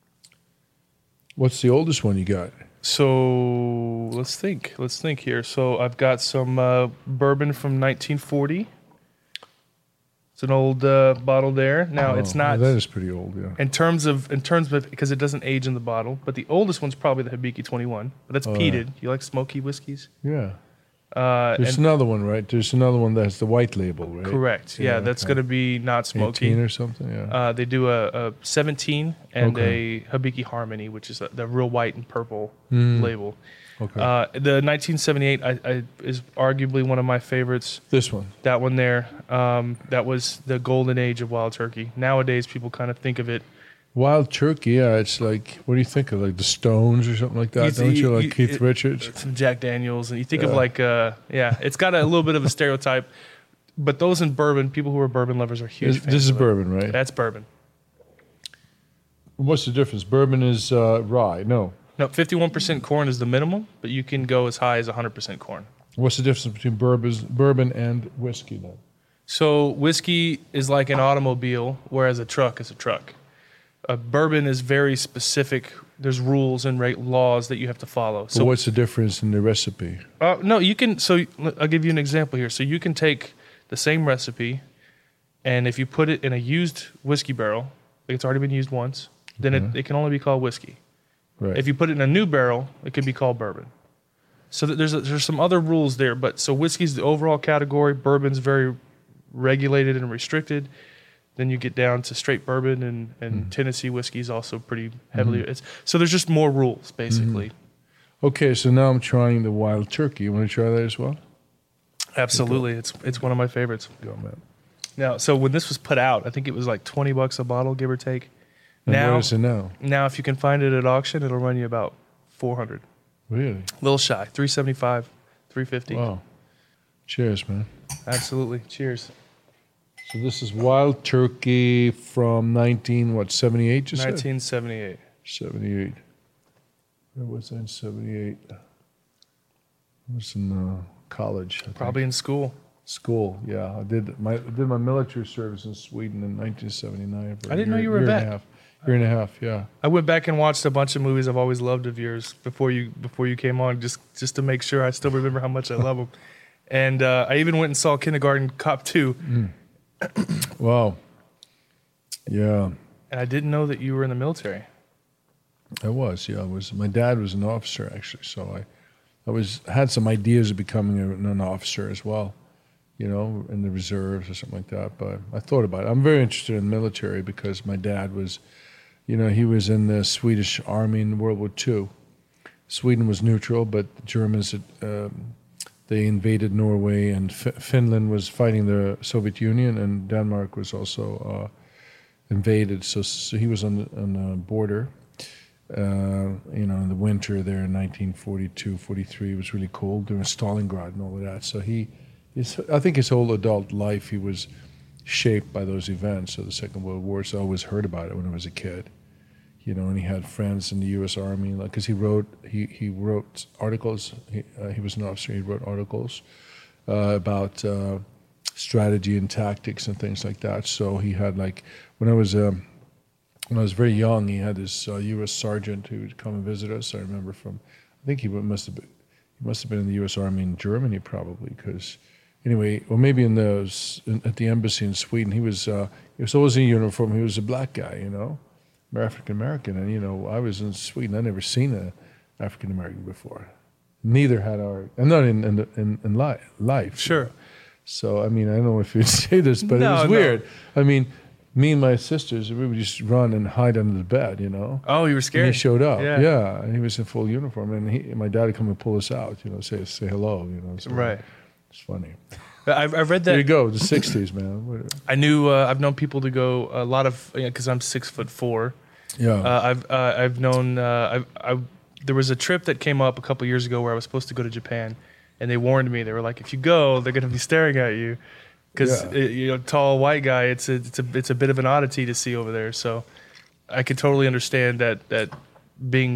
What's the oldest one you got? So let's think here. So I've got some bourbon from 1940. It's an old bottle there. Now it's not. That is pretty old, yeah. In terms of because it doesn't age in the bottle, but the oldest one's probably the Hibiki 21. But that's peated. You like smoky whiskeys? Yeah. There's another one, right? There's another one that's the white label, right? Correct. Yeah, that's going to be not smoky. 18 or something, yeah. They do a 17 and a Hibiki Harmony, which is the real white and purple label. Okay. The 1978 is arguably one of my favorites. This one. That one there. That was the golden age of Wild Turkey. Nowadays, people kind of think of it. Wild Turkey, yeah. It's like, what do you think of? Like the Stones or something like that? Don't you like Keith Richards? Some Jack Daniels. And you think of like, it's got a little bit of a stereotype. But those in bourbon, people who are bourbon lovers are huge fans. This is of it. bourbon, right? That's bourbon. What's the difference? Bourbon is rye. No, 51% corn is the minimum, but you can go as high as 100% corn. What's the difference between bourbon and whiskey then? So whiskey is like an automobile, whereas a truck is a truck. Bourbon is very specific. There's rules and laws that you have to follow. So what's the difference in the recipe? No, you can. So I'll give you an example here. So you can take the same recipe, and if you put it in a used whiskey barrel, like it's already been used once, then it can only be called whiskey. Right. If you put it in a new barrel, it could be called bourbon. So there's some other rules there, but so whiskey's the overall category. Bourbon's very regulated and restricted. Then you get down to straight bourbon and Tennessee whiskey is also pretty heavily. So there's just more rules, basically. Okay, so now I'm trying the Wild Turkey. You want to try that as well? Absolutely, it's one of my favorites. Go, man. Now, so when this was put out, I think it was like $20 a bottle, give or take. And what is it now? Now, if you can find it at auction, it'll run you about $400. Really? A little shy, $375, $350. Wow. Cheers, man. Absolutely. Cheers. So this is Wild Turkey from 78, you said? 1978. 78. Where was I in 78? I was in college. I Probably think. in school. School, yeah. I did my military service in Sweden in 1979. I didn't know you were a vet. Year and a half, yeah. I went back and watched a bunch of movies I've always loved of yours before you came on, just to make sure I still remember how much I love them. And I even went and saw Kindergarten Cop 2. Wow. Yeah. And I didn't know that you were in the military. I was, yeah. My dad was an officer, actually, so I had some ideas of becoming an officer as well, in the reserves or something like that. But I thought about it. I'm very interested in the military because my dad was, he was in the Swedish army in World War II. Sweden was neutral, but the Germans, they invaded Norway, and Finland was fighting the Soviet Union, and Denmark was also invaded. So he was on the border. In the winter there in 1942, 43, it was really cold during Stalingrad and all of that. So I think his whole adult life, he was shaped by those events of the Second World War. So I always heard about it when I was a kid, and he had friends in the U.S. Army, because he wrote articles. He was an officer. He wrote articles about strategy and tactics and things like that. So he had when I was very young, he had this U.S. sergeant who would come and visit us. I remember I think he must have been in the U.S. Army in Germany probably, because anyway, or maybe at the embassy in Sweden. He was always in uniform. He was a black guy, African American, and I was in Sweden. I'd never seen an African American before. Neither had I'm not in life. Sure. So I don't know if you'd say this, but it was weird. Me and my sisters, we would just run and hide under the bed, Oh, you were scared? And he showed up, yeah. And he was in full uniform, and my dad would come and pull us out, say hello, So right. It's funny. I've read that. There you go, the 60s, man. I've known people to go a lot of, because I'm 6'4". Yeah. I've known, there was a trip that came up a couple years ago where I was supposed to go to Japan, and they warned me. They were like, if you go, they're going to be staring at you. Because tall white guy, it's a bit of an oddity to see over there. So I could totally understand that being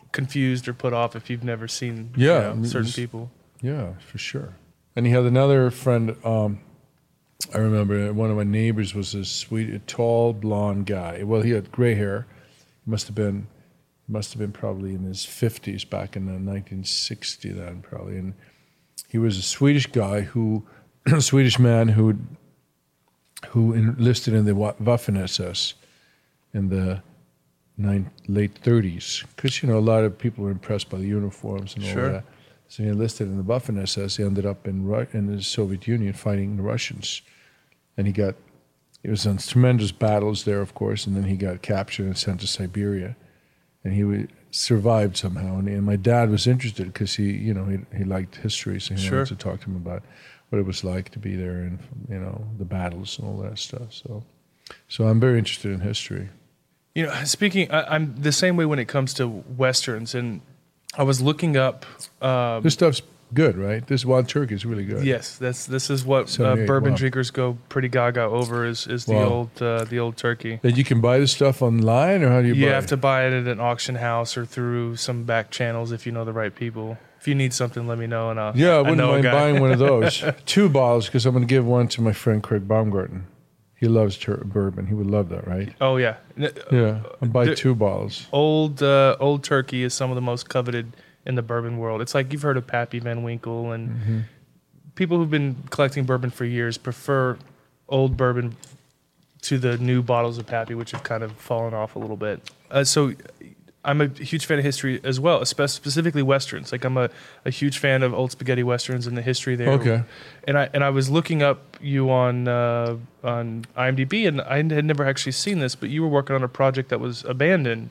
confused or put off if you've never seen certain people. Yeah, for sure. And he had another friend. I remember one of my neighbors was a sweet, tall, blonde guy. Well, he had gray hair. He must have been probably in his 50s back in 1960 then probably. And he was a Swedish guy Swedish man who enlisted in the Waffen-SS in the late 30s. Because, a lot of people were impressed by the uniforms and all that. So he enlisted in the Waffen-SS. He ended up in the Soviet Union fighting the Russians. And he was on tremendous battles there, of course, and then he got captured and sent to Siberia. And he survived somehow. And my dad was interested because he liked history, so he wanted to talk to him about what it was like to be there and, the battles and all that stuff. So I'm very interested in history. I'm the same way when it comes to Westerns, and I was looking up. This stuff's good, right? This Wild Turkey is really good. Yes, this is what bourbon drinkers go pretty gaga over is the old turkey. And you can buy this stuff online, or how do you buy it? You have to buy it at an auction house or through some back channels if you know the right people. If you need something, let me know, and I wouldn't mind buying one of those. 2 bottles, because I'm going to give one to my friend Craig Baumgarten. He loves bourbon. He would love that, right? Oh yeah, yeah. I'll buy 2 bottles. Old turkey is some of the most coveted in the bourbon world. It's like you've heard of Pappy Van Winkle, and people who've been collecting bourbon for years prefer old bourbon to the new bottles of Pappy, which have kind of fallen off a little bit. So I'm a huge fan of history as well, specifically Westerns. Like I'm a huge fan of old spaghetti Westerns and the history there. Okay. And I was looking up you on IMDb, and I had never actually seen this, but you were working on a project that was abandoned.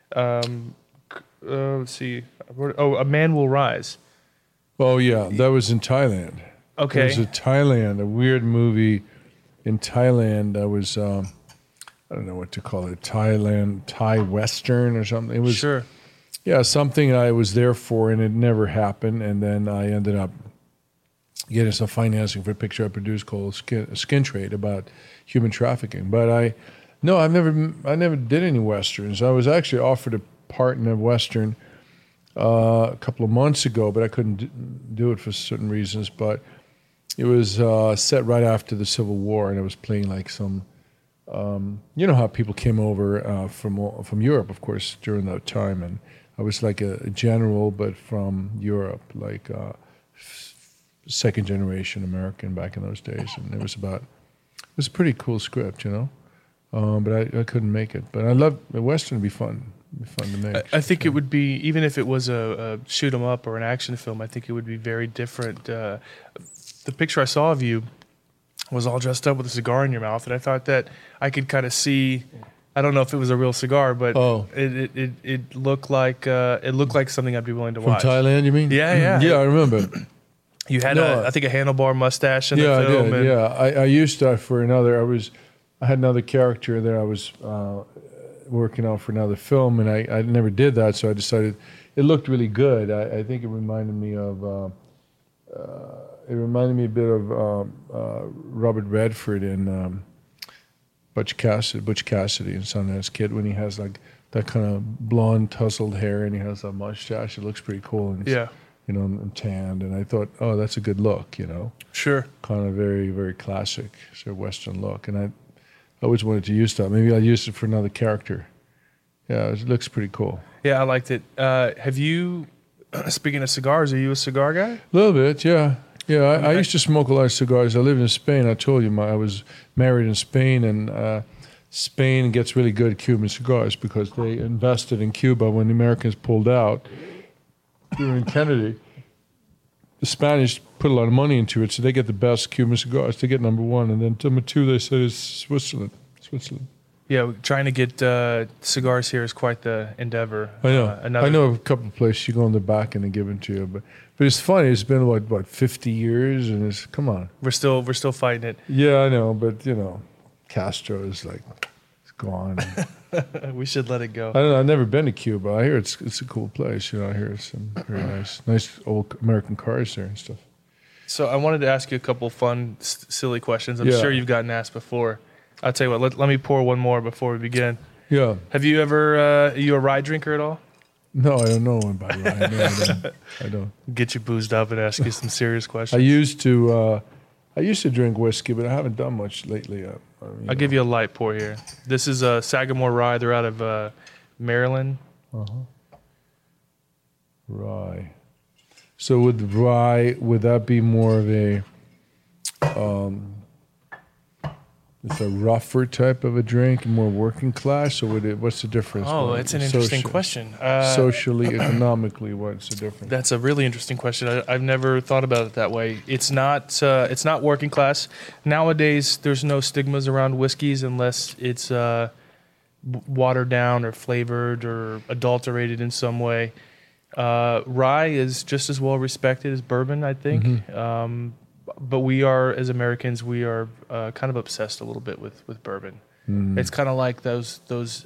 Let's see. A Man Will Rise. Oh, yeah. That was in Thailand. Okay. It was a weird movie in Thailand that was, I don't know what to call it, Thai Western or something. It was, something I was there for, and it never happened. And then I ended up getting some financing for a picture I produced called Skin Trade about human trafficking. But I never did any Westerns. I was actually offered a part in a Western a couple of months ago, but I couldn't do it for certain reasons. But it was set right after the Civil War, and I was playing like some, how people came over from Europe, of course, during that time, and I was like a general, but from Europe, like second generation American back in those days, and it was a pretty cool script, but I couldn't make it. But I love the Western. Would be fun. Fun to make. I think it would be, even if it was a shoot 'em up or an action film, I think it would be very different. The picture I saw of you was all dressed up with a cigar in your mouth, and I thought that I could kind of see. I don't know if it was a real cigar, but it looked like something I'd be willing to watch. From Thailand, you mean? Yeah. Yeah, I remember. You had I think a handlebar mustache in the film. I did. I used that for another. I had another character that I was working on for another film, and I never did that, so I decided it looked really good. I think it reminded me of a bit of Robert Redford in Butch Cassidy and Sundance Kid, when he has like that kind of blonde tousled hair and he has a mustache. It looks pretty cool, and he's, and tanned, and I thought, oh, that's a good look, Sure. Kind of very, very classic sort of Western look, and I always wanted to use that. Maybe I'll use it for another character. Yeah, it looks pretty cool. Yeah, I liked it. Have you, speaking of cigars, are you a cigar guy? A little bit, yeah. Yeah, I used to smoke a lot of cigars. I lived in Spain. I told you, I was married in Spain, and Spain gets really good Cuban cigars because they invested in Cuba when the Americans pulled out during Kennedy. The Spanish put a lot of money into it, so they get the best Cuban cigars. They get number 1, and then number 2 they said is Switzerland. Yeah, trying to get cigars here is quite the endeavor. I know. I know a couple of places you go in the back and they give them to you, but it's funny. It's been what 50 years, and it's come on. We're still fighting it. Yeah, I know, but Castro is like gone. We should let it go. I don't know. I've never been to Cuba. I hear it's a cool place. I hear it's some very nice old American cars there and stuff. So I wanted to ask you a couple fun, silly questions. I'm sure you've gotten asked before. I'll tell you what. Let me pour one more before we begin. Yeah. Have you ever? Are you a rye drinker at all? No, I don't know about rye. No, I don't. Get you boozed up and ask you some serious I questions. used to drink whiskey, but I haven't done much lately. I'll give you a light pour here. This is Sagamore Rye. They're out of Maryland. Rye. So with rye, would that be more of a, it's a rougher type of a drink, more working class, or would it? What's the difference? Oh, it's an interesting question. Socially, economically, what's the difference? That's a really interesting question. I've never thought about it that way. It's not working class. Nowadays, there's no stigmas around whiskeys unless it's watered down or flavored or adulterated in some way. Rye is just as well respected as bourbon, I think. Mm-hmm. But we are, as Americans, we are kind of obsessed a little bit with bourbon. Mm. It's kind of like those,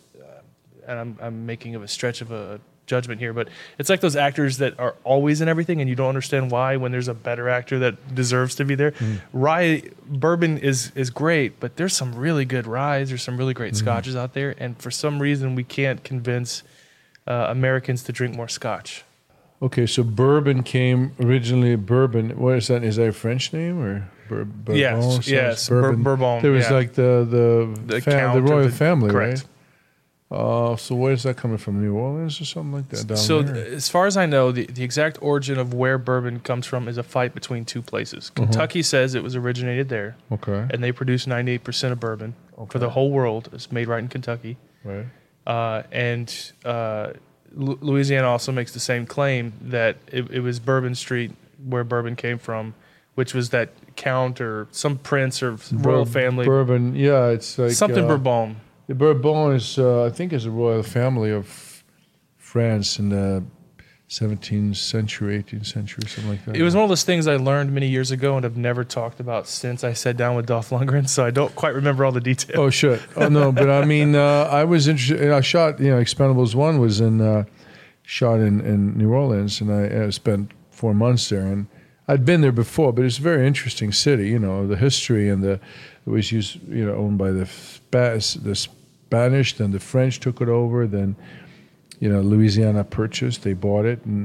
and I'm making a stretch of a judgment here, but it's like those actors that are always in everything, and you don't understand why when there's a better actor that deserves to be there. Rye bourbon is great, but there's some really good ryes. There's some really great scotches out there, and for some reason we can't convince Americans to drink more scotch. Okay, so bourbon came originally. Bourbon, what is that? Is that a French name or bourbon? Yes, bourbon. Bourbon. There was like the royal family, correct. right? So where is that coming from? New Orleans or something like that? Down So there? as far as I know, the exact origin of where bourbon comes from is a fight between two places. Kentucky says it was originated there, Okay, and they produce 98% of bourbon for the whole world. It's made right in Kentucky. right. And Louisiana also makes the same claim that it was Bourbon Street where bourbon came from, which was that count or some prince or royal family. Bourbon, yeah, it's like Something Bourbon. The Bourbon is, I think, is a royal family of France in the 17th century, 18th century, something like that. It was one of those things I learned many years ago and have never talked about since I sat down with Dolph Lundgren, so I don't quite remember all the details. Oh, shit. Oh, no, but I mean, I was interested. I shot, Expendables 1 was shot in New Orleans, and I spent 4 months there. And I'd been there before, but it's a very interesting city, the history and it was owned by the Spanish, then the French took it over, then Louisiana purchased. They bought it in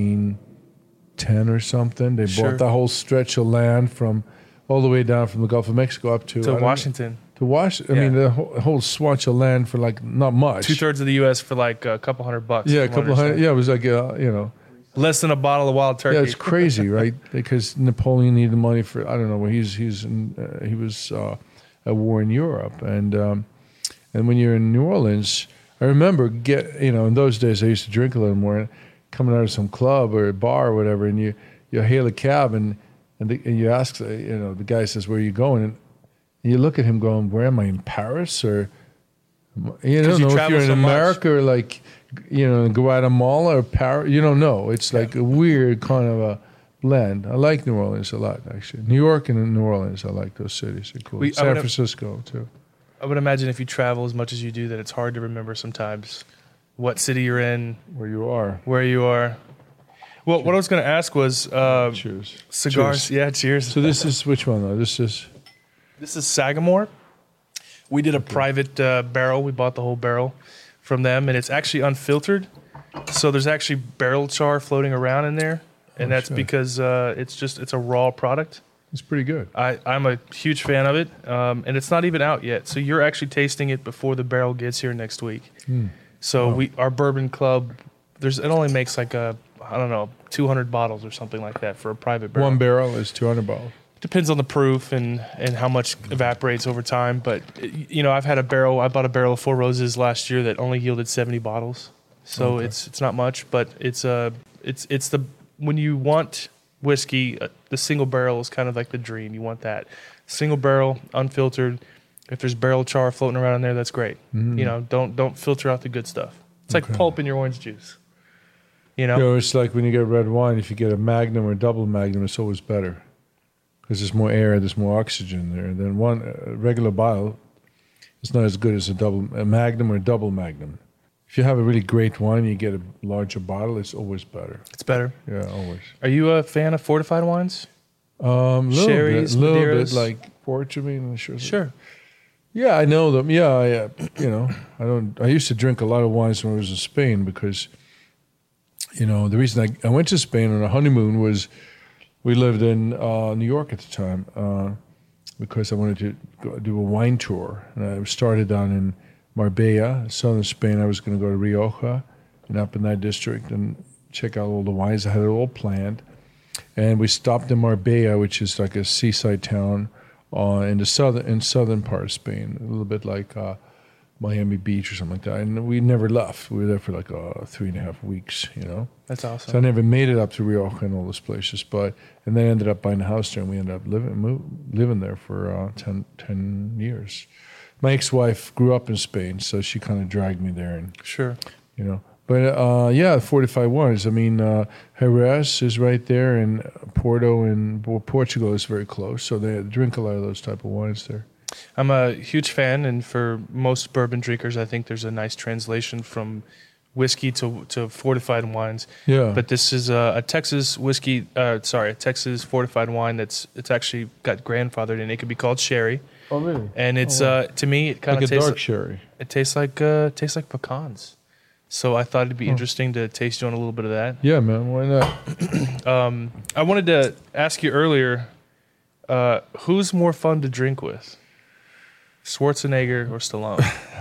1810 or something. They bought the whole stretch of land from all the way down from the Gulf of Mexico up to Washington. To Washington. I mean, the whole swatch of land for like not much. 2/3 of the U.S. for like a couple $100. Yeah, a couple hundred. Yeah, it was like less than a bottle of wild turkey. Yeah, it's crazy, right? Because Napoleon needed money for I don't know. He was at war in Europe, and when you're in New Orleans. I remember in those days I used to drink a little more, coming out of some club or a bar or whatever, and you hail a cab and you ask, the guy says, "Where are you going?" And you look at him going, "Where am I, in Paris?" Or you don't know if you're in America or like, Guatemala or Paris. You don't know. It's like a weird kind of a blend. I like New Orleans a lot, actually. New York and New Orleans, I like those cities. They're cool. San Francisco too. I would imagine if you travel as much as you do that it's hard to remember sometimes what city you're in. Where you are. Well, what I was going to ask was cheers. Cigars. Cheers. Yeah, cheers. So this is which one though? This is Sagamore. We did a private barrel. We bought the whole barrel from them, and it's actually unfiltered. So there's actually barrel char floating around in there, and that's because it's a raw product. It's pretty good. I'm a huge fan of it, and it's not even out yet. So you're actually tasting it before the barrel gets here next week. So our bourbon club, it only makes like 200 bottles or something like that for a private barrel. One barrel is 200 bottles. Depends on the proof and how much evaporates over time. But I've had I bought a barrel of Four Roses last year that only yielded 70 bottles. So it's not much, but it's when you want whiskey, the single barrel is kind of like the dream. You want that single barrel, unfiltered. If there's barrel char floating around in there, that's great. Don't filter out the good stuff. It's like pulp in your orange juice. It's like when you get red wine. If you get a Magnum or a double Magnum, it's always better because there's more air, there's more oxygen there. Then a regular bottle, it's not as good as a Magnum or a double Magnum. If you have a really great wine, you get a larger bottle. It's always better. It's better. Yeah, always. Are you a fan of fortified wines? Sherry's, Madeiras? little bit like Portuguese. Sure. Yeah, I know them. Yeah, I used to drink a lot of wines when I was in Spain because the reason I went to Spain on a honeymoon was we lived in New York at the time because I wanted to go do a wine tour. And I started down in Marbella, southern Spain. I was going to go to Rioja and up in that district and check out all the wines. I had it all planned. And we stopped in Marbella, which is like a seaside town in the southern part of Spain, a little bit like Miami Beach or something like that. And we never left. We were there for like 3.5 weeks, That's awesome. So I never made it up to Rioja and all those places. And then ended up buying a house there, and we ended up living there for 10 years. My ex-wife grew up in Spain, so she kind of dragged me there. And Sure. But 45 wines. I mean, Jerez is right there, and Porto and Portugal is very close. So they drink a lot of those type of wines there. I'm a huge fan, and for most bourbon drinkers, I think there's a nice translation from whiskey to fortified wines. Yeah. But this is a Texas whiskey. A Texas fortified wine it's actually got grandfathered in. It could be called sherry. Oh, really? And it's to me it kind Like of a tastes dark sherry. It tastes like pecans. So I thought it'd be interesting to taste you on a little bit of that. Yeah, man. Why not? I wanted to ask you earlier, who's more fun to drink with, Schwarzenegger or Stallone?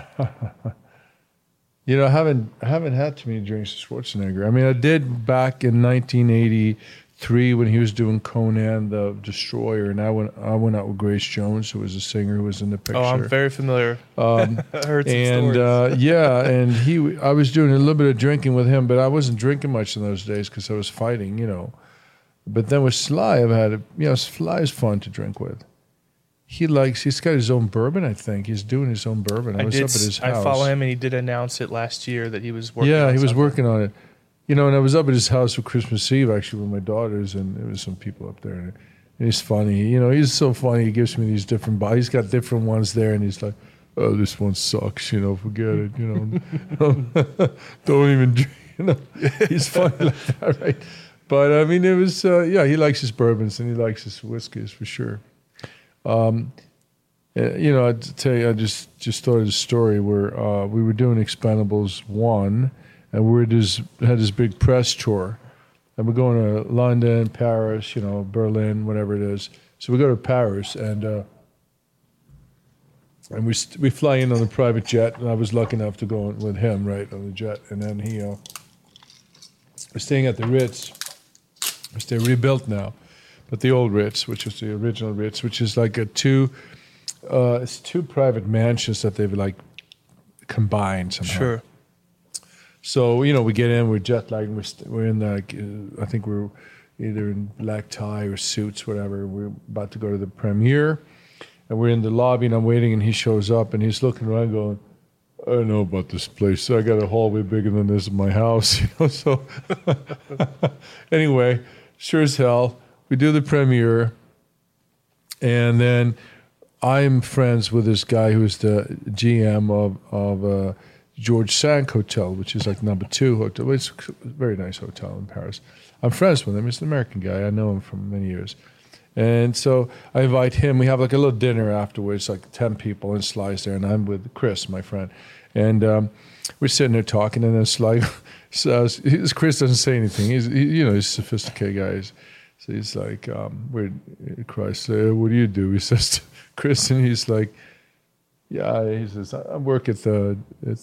I haven't had too many drinks with Schwarzenegger. I mean, I did back in 1983 when he was doing Conan the Destroyer, and I went out with Grace Jones, who was a singer who was in the picture. Oh, I'm very familiar. I heard some stories. And I was doing a little bit of drinking with him, but I wasn't drinking much in those days because I was fighting, But then with Sly, Sly is fun to drink with. He's got his own bourbon, I think. He's doing his own bourbon. I was up at his house. I follow him, and he did announce it last year that he was working on Yeah, he was something. working on it. And I was up at his house for Christmas Eve, actually, with my daughters, and there was some people up there. And he's funny. He's so funny. He gives me these different bottles. He's got different ones there, and he's like, oh, this one sucks, forget it, Don't even drink, He's funny like that, right? But, I mean, it was, he likes his bourbons, and he likes his whiskeys, for sure. I tell you, I just thought of a story where we were doing Expendables 1, and we had this big press tour, and we're going to London, Paris, Berlin, whatever it is. So we go to Paris, and we fly in on a private jet, and I was lucky enough to go with him, right, on the jet, and then he was staying at the Ritz, which they rebuilt now. But the old Ritz, which was the original Ritz, which is like it's two private mansions that they've like combined somehow. Sure. So we get in, we're jet lagged, we're in I think we're either in black tie or suits, whatever. We're about to go to the premiere, and we're in the lobby, and I'm waiting, and he shows up, and he's looking around, going, I don't know about this place. I got a hallway bigger than this in my house, So anyway, sure as hell. We do the premiere, and then I'm friends with this guy who's the GM of George Cinq Hotel, which is like number 2 hotel. It's a very nice hotel in Paris. I'm friends with him. He's an American guy. I know him for many years. And so I invite him. We have like a little dinner afterwards, like 10 people, and Sly's there, and I'm with Chris, my friend. And we're sitting there talking, and then Sly says, Chris doesn't say anything. He's a sophisticated guy. So he's like, Christ, what do you do? He says to Chris, and he's like, yeah, he says, I work at the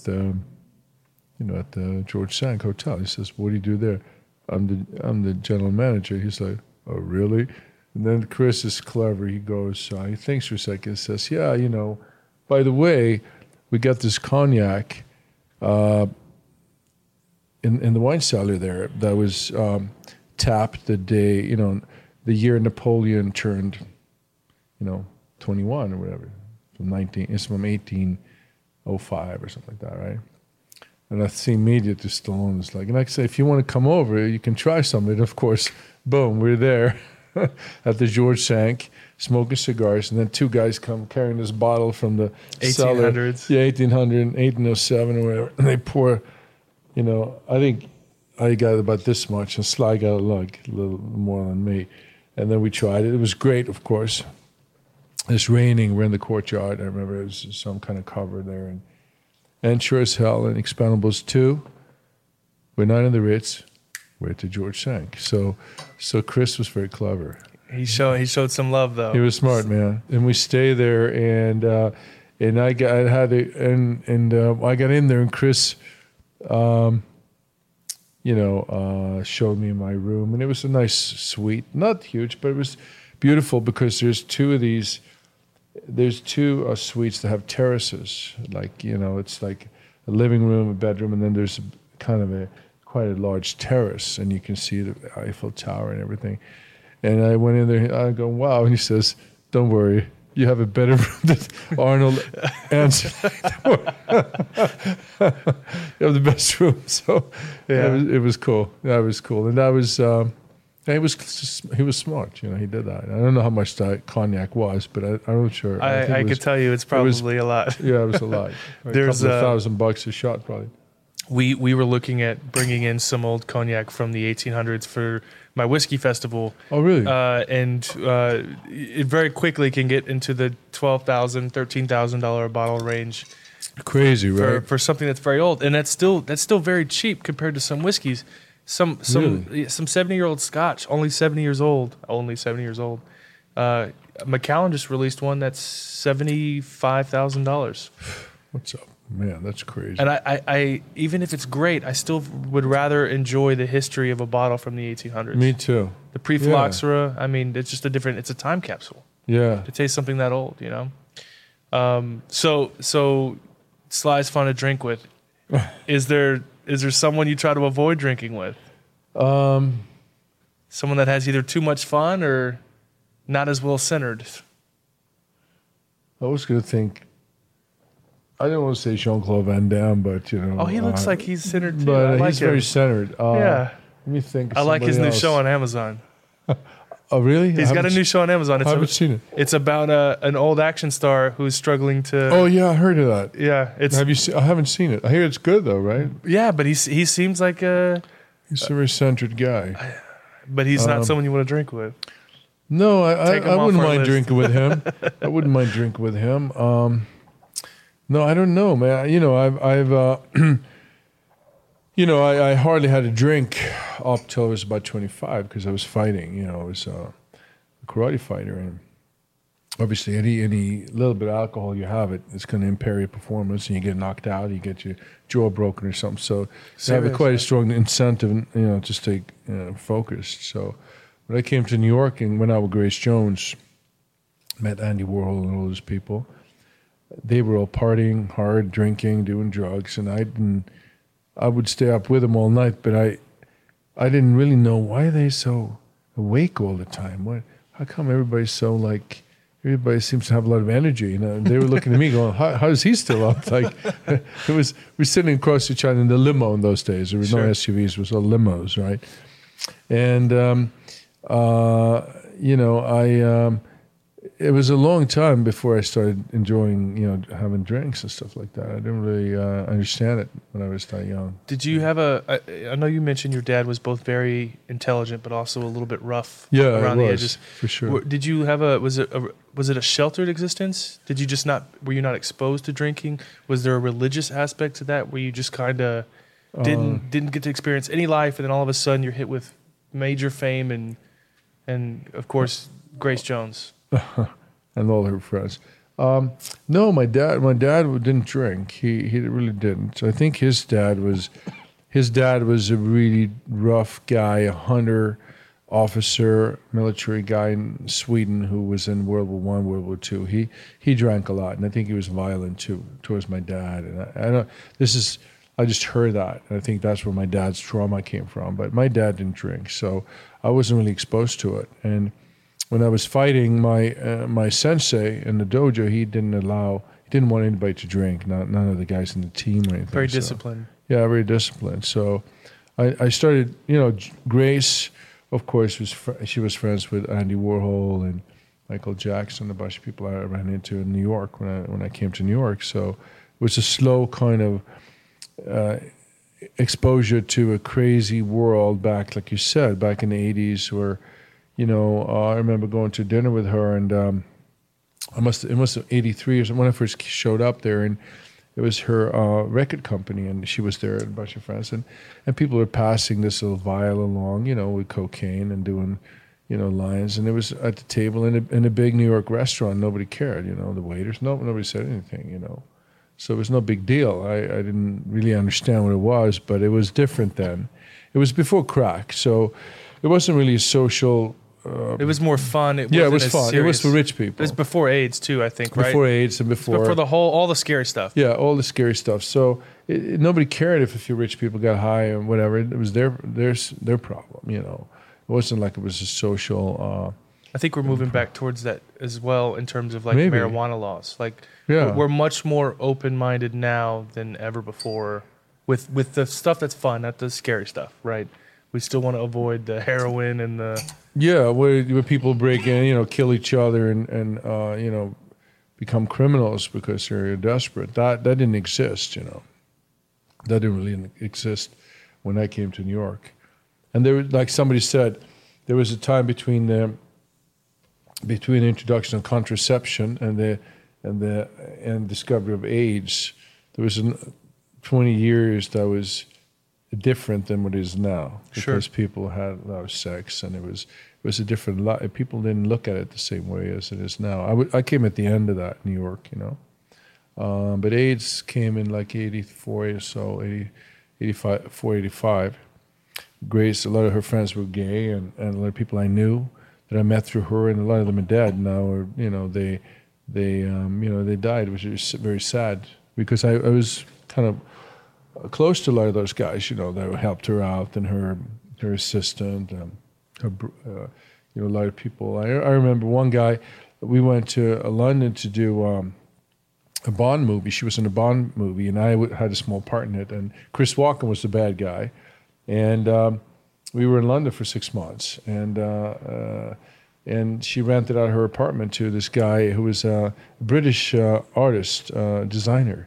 George Cinq Hotel. He says, what do you do there? I'm the general manager. He's like, oh, really? And then Chris is clever. He goes, he thinks for a second and says, yeah, by the way, we got this cognac in the wine cellar there that was tapped the day, the year Napoleon turned, 21 or whatever, it's from 1805 or something like that, right? And I see media to Stallone is like, and I say, if you want to come over, you can try something. And of course, boom, we're there at the George Cinq, smoking cigars, and then 2 guys come carrying this bottle from the 1800s. cellar. Yeah, 1807 or whatever, and they pour, I think I got about this much, and Sly got a little more than me. And then we tried it. It was great, of course. It's raining. We're in the courtyard. I remember it was some kind of cover there. And sure as hell, in Expendables 2, we're not in the Ritz. where to George Sank. So Chris was very clever. He showed some love though. He was smart, man. And we stayed there, and I got in there, and Chris, showed me my room, and it was a nice suite, not huge, but it was beautiful because there's two suites that have terraces, it's like a living room, a bedroom, and then there's kind of quite a large terrace, and you can see the Eiffel Tower and everything. And I went in there, I go, wow. And he says, don't worry, you have a better room than Arnold answered. You have the best room. So it was cool. That was cool. And that was, he was smart. He did that. I don't know how much that cognac was, but I'm not sure. I could tell you it's probably a lot. Yeah, it was a lot. There's a couple of $1,000 a shot probably. We were looking at bringing in some old cognac from the 1800s for my whiskey festival. Oh, really? It very quickly can get into the $12,000, $13,000 a bottle range. Crazy, right? For something that's very old, and that's still very cheap compared to some whiskeys. Some 70-year-old Scotch, only 70 years old. Macallan just released one that's $75,000. What's up? Man, that's crazy. And I even if it's great, I still would rather enjoy the history of a bottle from the 1800s. Me too. The pre-phylloxera, I mean, it's just it's a time capsule. Yeah. To taste something that old, So Sly's fun to drink with. Is there someone you try to avoid drinking with? Someone that has either too much fun or not as well centered. I was going to think. I don't want to say Jean-Claude Van Damme, but he looks like he's centered too. But I he's very centered. Yeah. Let me think. I like his new else. show on Amazon. Oh, really? He's got a new show on Amazon. I haven't seen it. It's about an old action star who's struggling to. Oh yeah, I heard of that. Yeah, Have you? I haven't seen it. I hear it's good though, right? Yeah, but he seems like He's a very centered guy. But he's not someone you want to drink with. No, I wouldn't mind drinking with him. I wouldn't mind drinking with him. No, I don't know, man. I hardly had a drink up till I was about 25 because I was fighting. I was a karate fighter, and obviously any little bit of alcohol you have, it's going to impair your performance, and you get knocked out, you get your jaw broken or something. So I have quite a strong incentive, to stay focused. So when I came to New York and went out with Grace Jones, met Andy Warhol and all those people. They were all partying hard, drinking, doing drugs, and I would stay up with them all night, but I didn't really know why they so awake all the time. How come everybody seems to have a lot of energy? They were looking at me going, how is he still up? We're sitting across each other in the limo in those days. There were no SUVs, it was all limos, right? And, it was a long time before I started enjoying, having drinks and stuff like that. I didn't really understand it when I was that young. Did you have I know you mentioned your dad was both very intelligent, but also a little bit rough around the edges. For sure. Did you have was it a sheltered existence? Were you not exposed to drinking? Was there a religious aspect to that where you just kind of didn't get to experience any life, and then all of a sudden you're hit with major fame and of course Grace Jones? And all her friends. No, my dad didn't drink. He really didn't. So I think his dad was a really rough guy, a hunter, officer, military guy in Sweden who was in World War I, World War II. He drank a lot, and I think he was violent too towards my dad. And I just heard that, and I think that's where my dad's trauma came from. But my dad didn't drink, so I wasn't really exposed to it. And when I was fighting, my sensei in the dojo, he didn't want anybody to drink, none of the guys in the team or anything. Very disciplined. Yeah, very disciplined. So I started, Grace, of course, she was friends with Andy Warhol and Michael Jackson, a bunch of people I ran into in New York when I came to New York. So it was a slow kind of exposure to a crazy world back, like you said, back in the 80s where, I remember going to dinner with her, and it must have 83 or something when I first showed up there, and her record company, and she was there and a bunch of friends, and people were passing this little vial along, with cocaine and doing, lines, and it was at the table in a big New York restaurant. Nobody cared, the waiters, nobody said anything, So it was no big deal. I didn't really understand what it was, but it was different then. It was before crack, so it wasn't really a social. It was more fun. It was fun. Serious. It was for rich people. It was before AIDS too, I think, right? Before AIDS and before all the scary stuff. Yeah, all the scary stuff. So nobody cared if a few rich people got high or whatever. It was their problem. It wasn't like it was a social. I think we're moving back towards that as well in terms of Maybe. marijuana laws. We're much more open-minded now than ever before with the stuff that's fun, not the scary stuff, right? We still want to avoid the heroin and the... Yeah, where people break in, kill each other and become criminals because they're desperate. That didn't exist, That didn't really exist when I came to New York. And there, like somebody said, there was a time between the introduction of contraception and the discovery of AIDS. There was 20 years that was different than what it is now, because people had a lot of sex, and it was a different lot. People didn't look at it the same way as it is now. I came at the end of that, New York, but AIDS came in like 84 or so, 85, 85. Grace, a lot of her friends were gay, and a lot of people I knew that I met through her, and a lot of them are dead now, or they died, which is very sad, because I was kind of close to a lot of those guys, that helped her out, and her assistant, a lot of people. I remember one guy, we went to London to do a Bond movie. She was in a Bond movie, and I had a small part in it, and Chris Walken was the bad guy. And we were in London for 6 months, and she rented out her apartment to this guy who was a British artist, designer.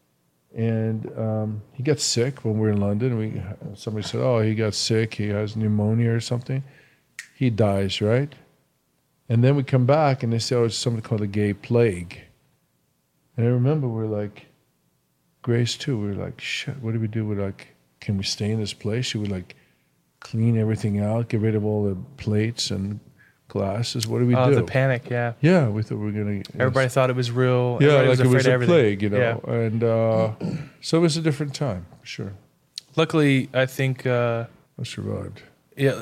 And he got sick when we were in London. Somebody said, "Oh, he got sick. He has pneumonia or something." He dies, right? And then we come back, and they say, "Oh, it's something called the gay plague." And I remember we're like, Grace too. We were like, "Shit, what do we do? We're like, can we stay in this place? Should we clean everything out, get rid of all the plates and glasses? What do we do?" The panic, yeah. Yeah, we thought we were going to... Everybody thought it was real. Yeah, Everybody like it was a plague, Yeah. And so it was a different time, for sure. Luckily, I think... I survived. Yeah.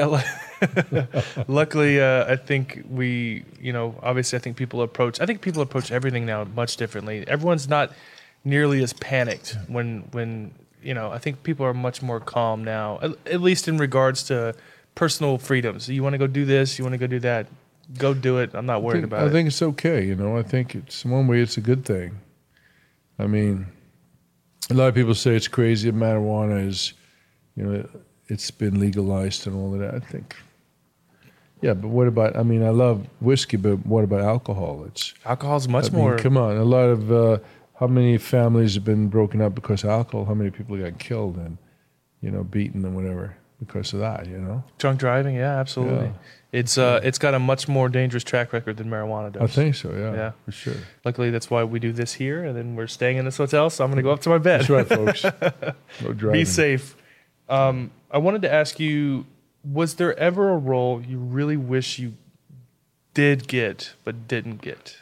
Luckily, I think we, obviously I think people approach everything now much differently. Everyone's not nearly as panicked when I think people are much more calm now, at least in regards to personal freedoms. You want to go do this, you want to go do that, go do it. I'm not worried about it. I think it's okay, I think it's one way it's a good thing. I mean, a lot of people say it's crazy that marijuana is, it's been legalized and all of that. I think, yeah, but what about, I love whiskey, but what about alcohol? Alcohol's much more... Come on, a lot of... how many families have been broken up because of alcohol? How many people got killed and, beaten and whatever because of that, Drunk driving, yeah, absolutely. Yeah. It's got a much more dangerous track record than marijuana does. I think so, yeah, for sure. Luckily, that's why we do this here, and then we're staying in this hotel, so I'm going to go up to my bed. That's right, folks. No driving. Be safe. I wanted to ask you, was there ever a role you really wish you did get but didn't get?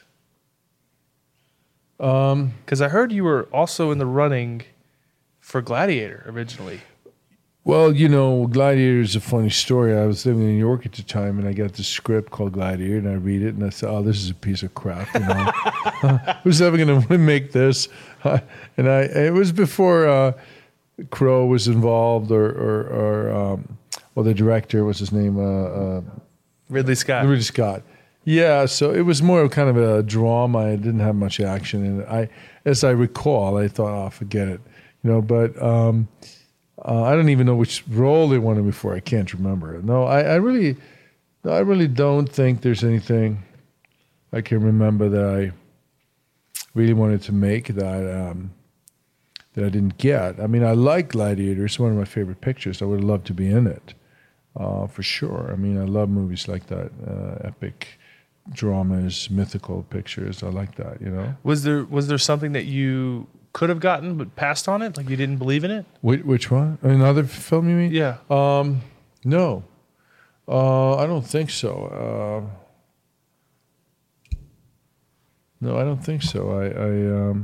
Because I heard you were also in the running for Gladiator originally. Well, Gladiator is a funny story. I was living in New York at the time, and I got this script called Gladiator, and I read it, and I thought, "Oh, this is a piece of crap." Who's ever going to make this? And it was before Crow was involved, or the director, what's his name? Ridley Scott. Ridley Scott. Yeah, so it was more kind of a drama. It didn't have much action in it. As I recall, I thought, "Oh, forget it," But I don't even know which role they wanted me for. I can't remember. No, I really don't think there's anything I can remember that I really wanted to make that I didn't get. I like Gladiator. It's one of my favorite pictures. I would love to be in it, for sure. I love movies like that, epic dramas, mythical pictures. I like that, Was there something that you could have gotten but passed on it? Like you didn't believe in it? Which one? Another film, you mean? Yeah. No. I don't think so. No, I don't think so.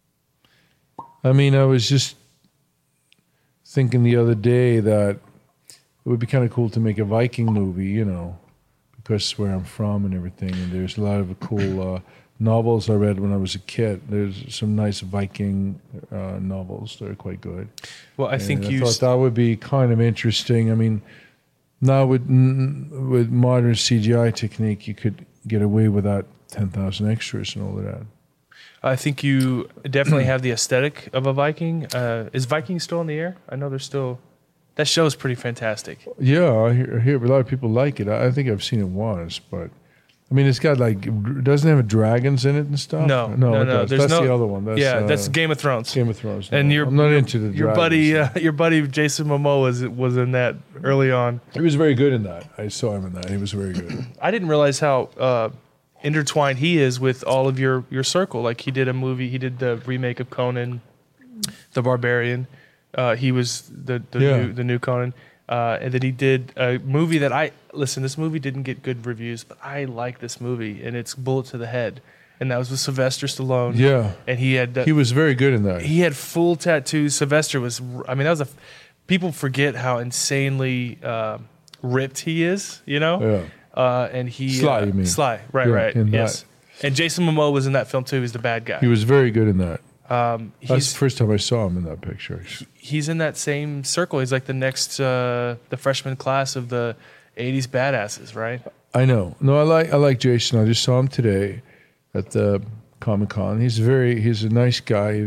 I mean, I was just thinking the other day that it would be kind of cool to make a Viking movie, you know, because where I'm from and everything. And there's a lot of cool novels I read when I was a kid. There's some nice Viking novels that are quite good. Well, I think I thought that would be kind of interesting. I mean, now with modern CGI technique, you could get away without 10,000 extras and all of that. I think you definitely have the aesthetic of a Viking. Is Viking still in the air? I know they're still. That show is pretty fantastic. Yeah, I hear a lot of people like it. I think I've seen it once, but I mean, it's got like, doesn't it have dragons in it and stuff? No. It does. That's the other one. That's Game of Thrones. Game of Thrones. And I'm not into the dragons. Your buddy Jason Momoa was in that early on. He was very good in that. I saw him in that. He was very good. I didn't realize how intertwined he is with all of your circle. Like he did a movie. He did the remake of Conan, the Barbarian. He was the new Conan. And then he did a movie that this movie didn't get good reviews, but I like this movie, and it's Bullet to the Head. And that was with Sylvester Stallone. Yeah. And he was very good in that. He had full tattoos. Sylvester was, I mean, people forget how insanely ripped he is, you know? Yeah. And he. Sly, you mean? Sly, right. Yes. And Jason Momoa was in that film too. He's the bad guy. He was very good in that. That's the first time I saw him in that picture. He's in that same circle. He's like the next, the freshman class of the 80s badasses, right? I know. No, I like Jason. I just saw him today at the Comic-Con. He's a nice guy.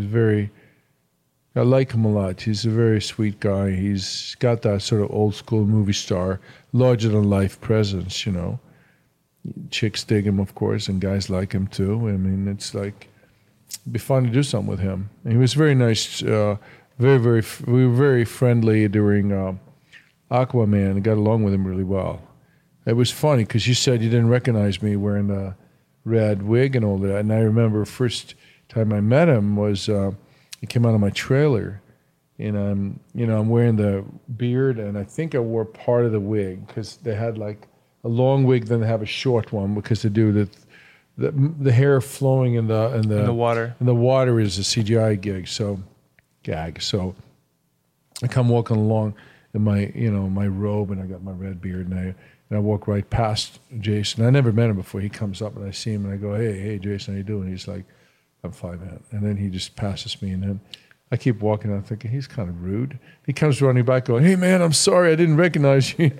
I like him a lot. He's a very sweet guy. He's got that sort of old school movie star, larger than life presence, you know. Chicks dig him, of course, and guys like him too. I mean, it's like, it'd be fun to do something with him. And he was very nice. We were very friendly during Aquaman and got along with him really well. It was funny because you said you didn't recognize me wearing the red wig and all that. And I remember first time I met him was he came out of my trailer, and I'm wearing the beard, and I think I wore part of the wig because they had like a long wig, then they have a short one because they do the hair flowing in the water. And the water is a CGI gag. So I come walking along in my robe, and I got my red beard, and I walk right past Jason. I never met him before. He comes up, and I see him, and I go, hey, Jason, how you doing? He's like, I'm fine, man. And then he just passes me, and then I keep walking, and I'm thinking, he's kind of rude. He comes running back going, hey, man, I'm sorry, I didn't recognize you.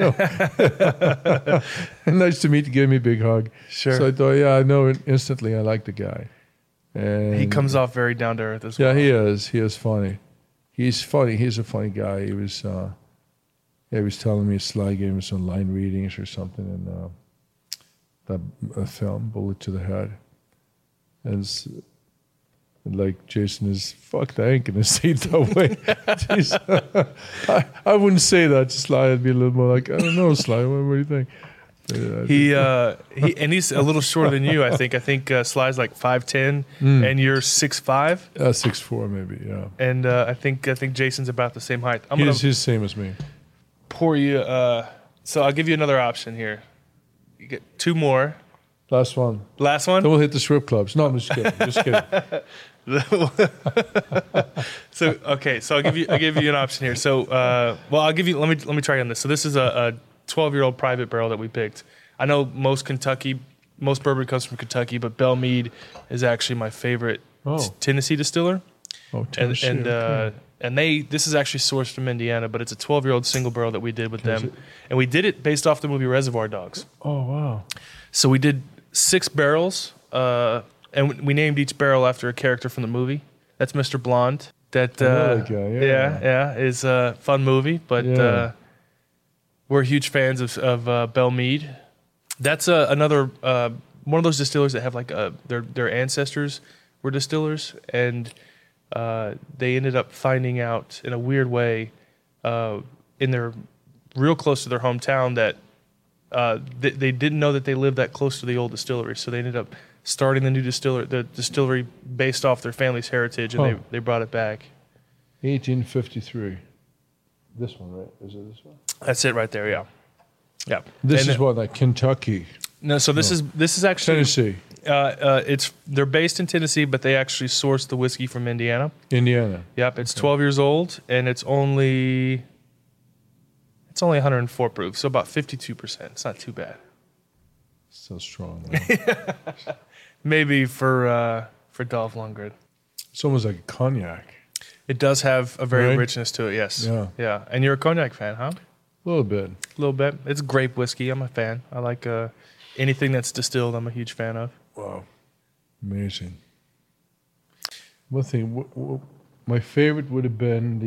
Nice to meet you. Gave me a big hug. Sure. So I thought, yeah, I know instantly I like the guy. And he comes off very down to earth as well. Yeah, he is. He is funny. He's funny. He's a funny guy. He was telling me Sly gave him some line readings or something in that film, Bullet to the Head. And like Jason is, fuck, I ain't gonna say it that way. I wouldn't say that to Sly. I'd be a little more like, I don't know, Sly. What do you think? And he's a little shorter than you. I think Sly's like 5'10", and you're 6'5". 6'4", maybe. Yeah. And I think Jason's about the same height. He's the same as me. Pour you. So I'll give you another option here. You get two more. Last one. Then we'll hit the strip clubs. No, I'm just kidding. So I'll give you an option here. So I'll give you. Let me try on this. So this is a 12-year-old private barrel that we picked. I know most bourbon comes from Kentucky, but Belle Meade is actually my favorite Tennessee distiller. Oh, Tennessee. And this is actually sourced from Indiana, but it's a 12-year-old single barrel that we did with them, and we did it based off the movie Reservoir Dogs. Oh wow! So we did 6 barrels, and we named each barrel after a character from the movie. That's Mr. Blonde. That guy, is a fun movie, but we're huge fans of Belle Meade. That's another one of those distillers that have like their ancestors were distillers, and they ended up finding out in a weird way in their real close to their hometown that they didn't know that they lived that close to the old distillery, so they ended up starting the distillery based off their family's heritage, and they brought it back. 1853. This one, right? Is it this one? That's it right there. Yeah, yeah. This is what, like Kentucky? No, so this is actually Tennessee. They're based in Tennessee, but they actually source the whiskey from Indiana. Indiana. Yep, it's 12 years old, and it's only 104 proof, so about 52%. It's not too bad. So strong. Maybe for Dolph Lundgren. It's almost like a cognac. It does have a very Right? richness to it, yes. Yeah. Yeah. And you're a cognac fan, huh? A little bit. A little bit. It's grape whiskey. I'm a fan. I like anything that's distilled, I'm a huge fan of. Wow. Amazing. One thing, my favorite would have been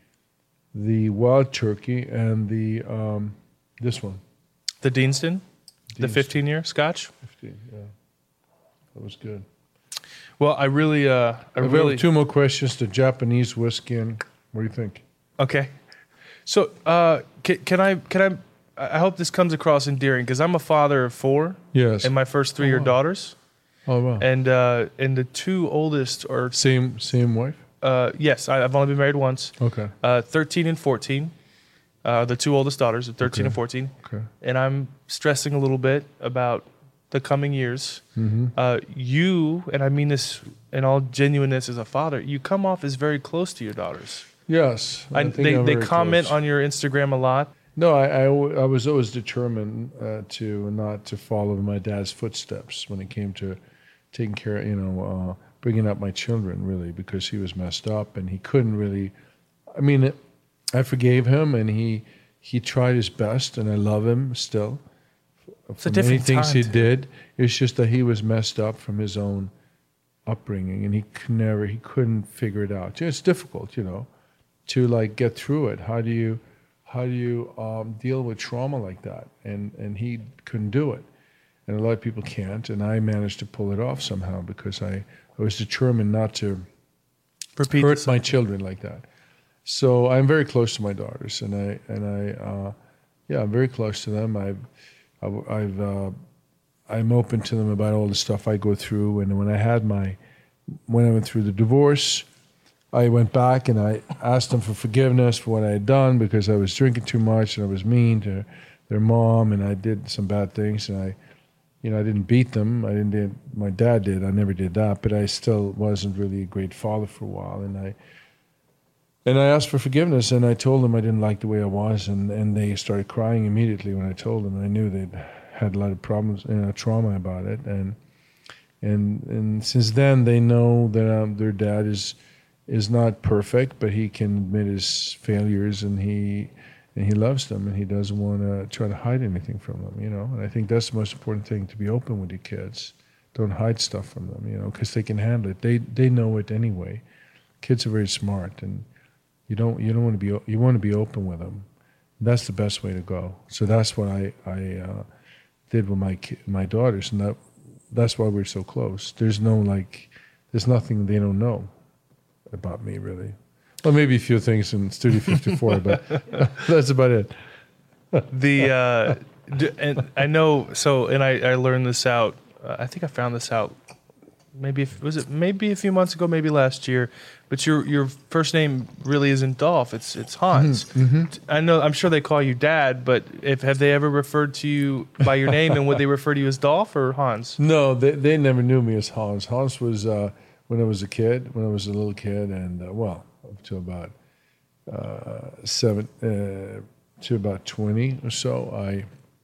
the Wild Turkey and the this one. The Deanston? The 15-year Scotch? 15, yeah. That was good. Well, I really have two more questions. The Japanese whiskey, and what do you think? Okay. So, can I hope this comes across endearing, because I'm a father of 4. Yes. And my first 3 are daughters. Oh, wow. And the 2 oldest are... Same wife? Yes, I've only been married once. Okay. 13 and 14. The 2 oldest daughters are 13 and 14. Okay. And I'm stressing a little bit about the coming years. You, and I mean this in all genuineness as a father, you come off as very close to your daughters. Yes. They comment on your Instagram a lot. No, I was always determined not to follow my dad's footsteps when it came to taking care of, bringing up my children, really, because he was messed up and he couldn't really. I mean, I forgave him and he tried his best, and I love him still. It's a many different things time, he too. did. It's just that he was messed up from his own upbringing, and he couldn't figure it out. It's difficult, to like get through it. How do you deal with trauma like that? And he couldn't do it, and a lot of people can't. And I managed to pull it off somehow because I was determined not to hurt my children like that. So I'm very close to my daughters, and I'm very close to them. I'm open to them about all the stuff I go through. And when I went through the divorce, I went back and I asked them for forgiveness for what I had done, because I was drinking too much and I was mean to their mom, and I did some bad things. And I didn't beat them. My dad did. I never did that, but I still wasn't really a great father for a while. And I asked for forgiveness, and I told them I didn't like the way I was, and they started crying immediately when I told them. And I knew they'd had a lot of problems, trauma about it, and since then they know that their dad is not perfect, but he can admit his failures, and he loves them, and he doesn't want to try to hide anything from them, And I think that's the most important thing, to be open with your kids. Don't hide stuff from them, because they can handle it. They know it anyway. Kids are very smart, and you want to be open with them. That's the best way to go. So that's what I did with my daughters, and that's why we're so close. There's nothing they don't know about me, really. Well, maybe a few things in Studio 54, but that's about it. And I know. So, and I learned this out. I think I found this out. Maybe a few months ago, maybe last year. But your first name really isn't Dolph. It's Hans. Mm-hmm. I'm sure they call you Dad, but have they ever referred to you by your name, and would they refer to you as Dolph or Hans? No, they never knew me as Hans. Hans was when I was a little kid, and up to about 7 to about 20 or so.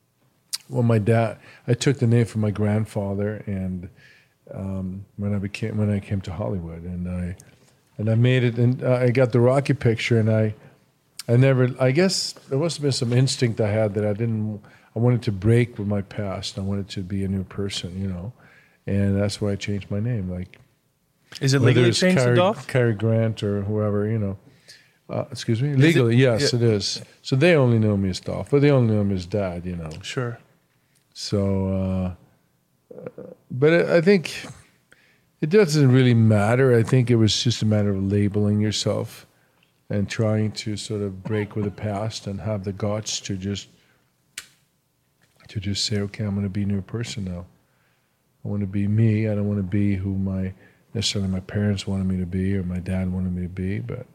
I took the name from my grandfather, and when I came to Hollywood, and I made it, and I got the Rocky picture, and I guess there must have been some instinct I had that I wanted to break with my past. I wanted to be a new person, and that's why I changed my name. Like, is it legally changed to Dolph? Cary Grant or whoever, excuse me? Legally, yes, it is. So they only know me as Dolph, but they only know me as Dad, Sure. So, but I think it doesn't really matter. I think it was just a matter of labeling yourself and trying to sort of break with the past and have the guts to just say, okay, I'm going to be a new person now. I want to be me. I don't want to be who necessarily my parents wanted me to be or my dad wanted me to be. But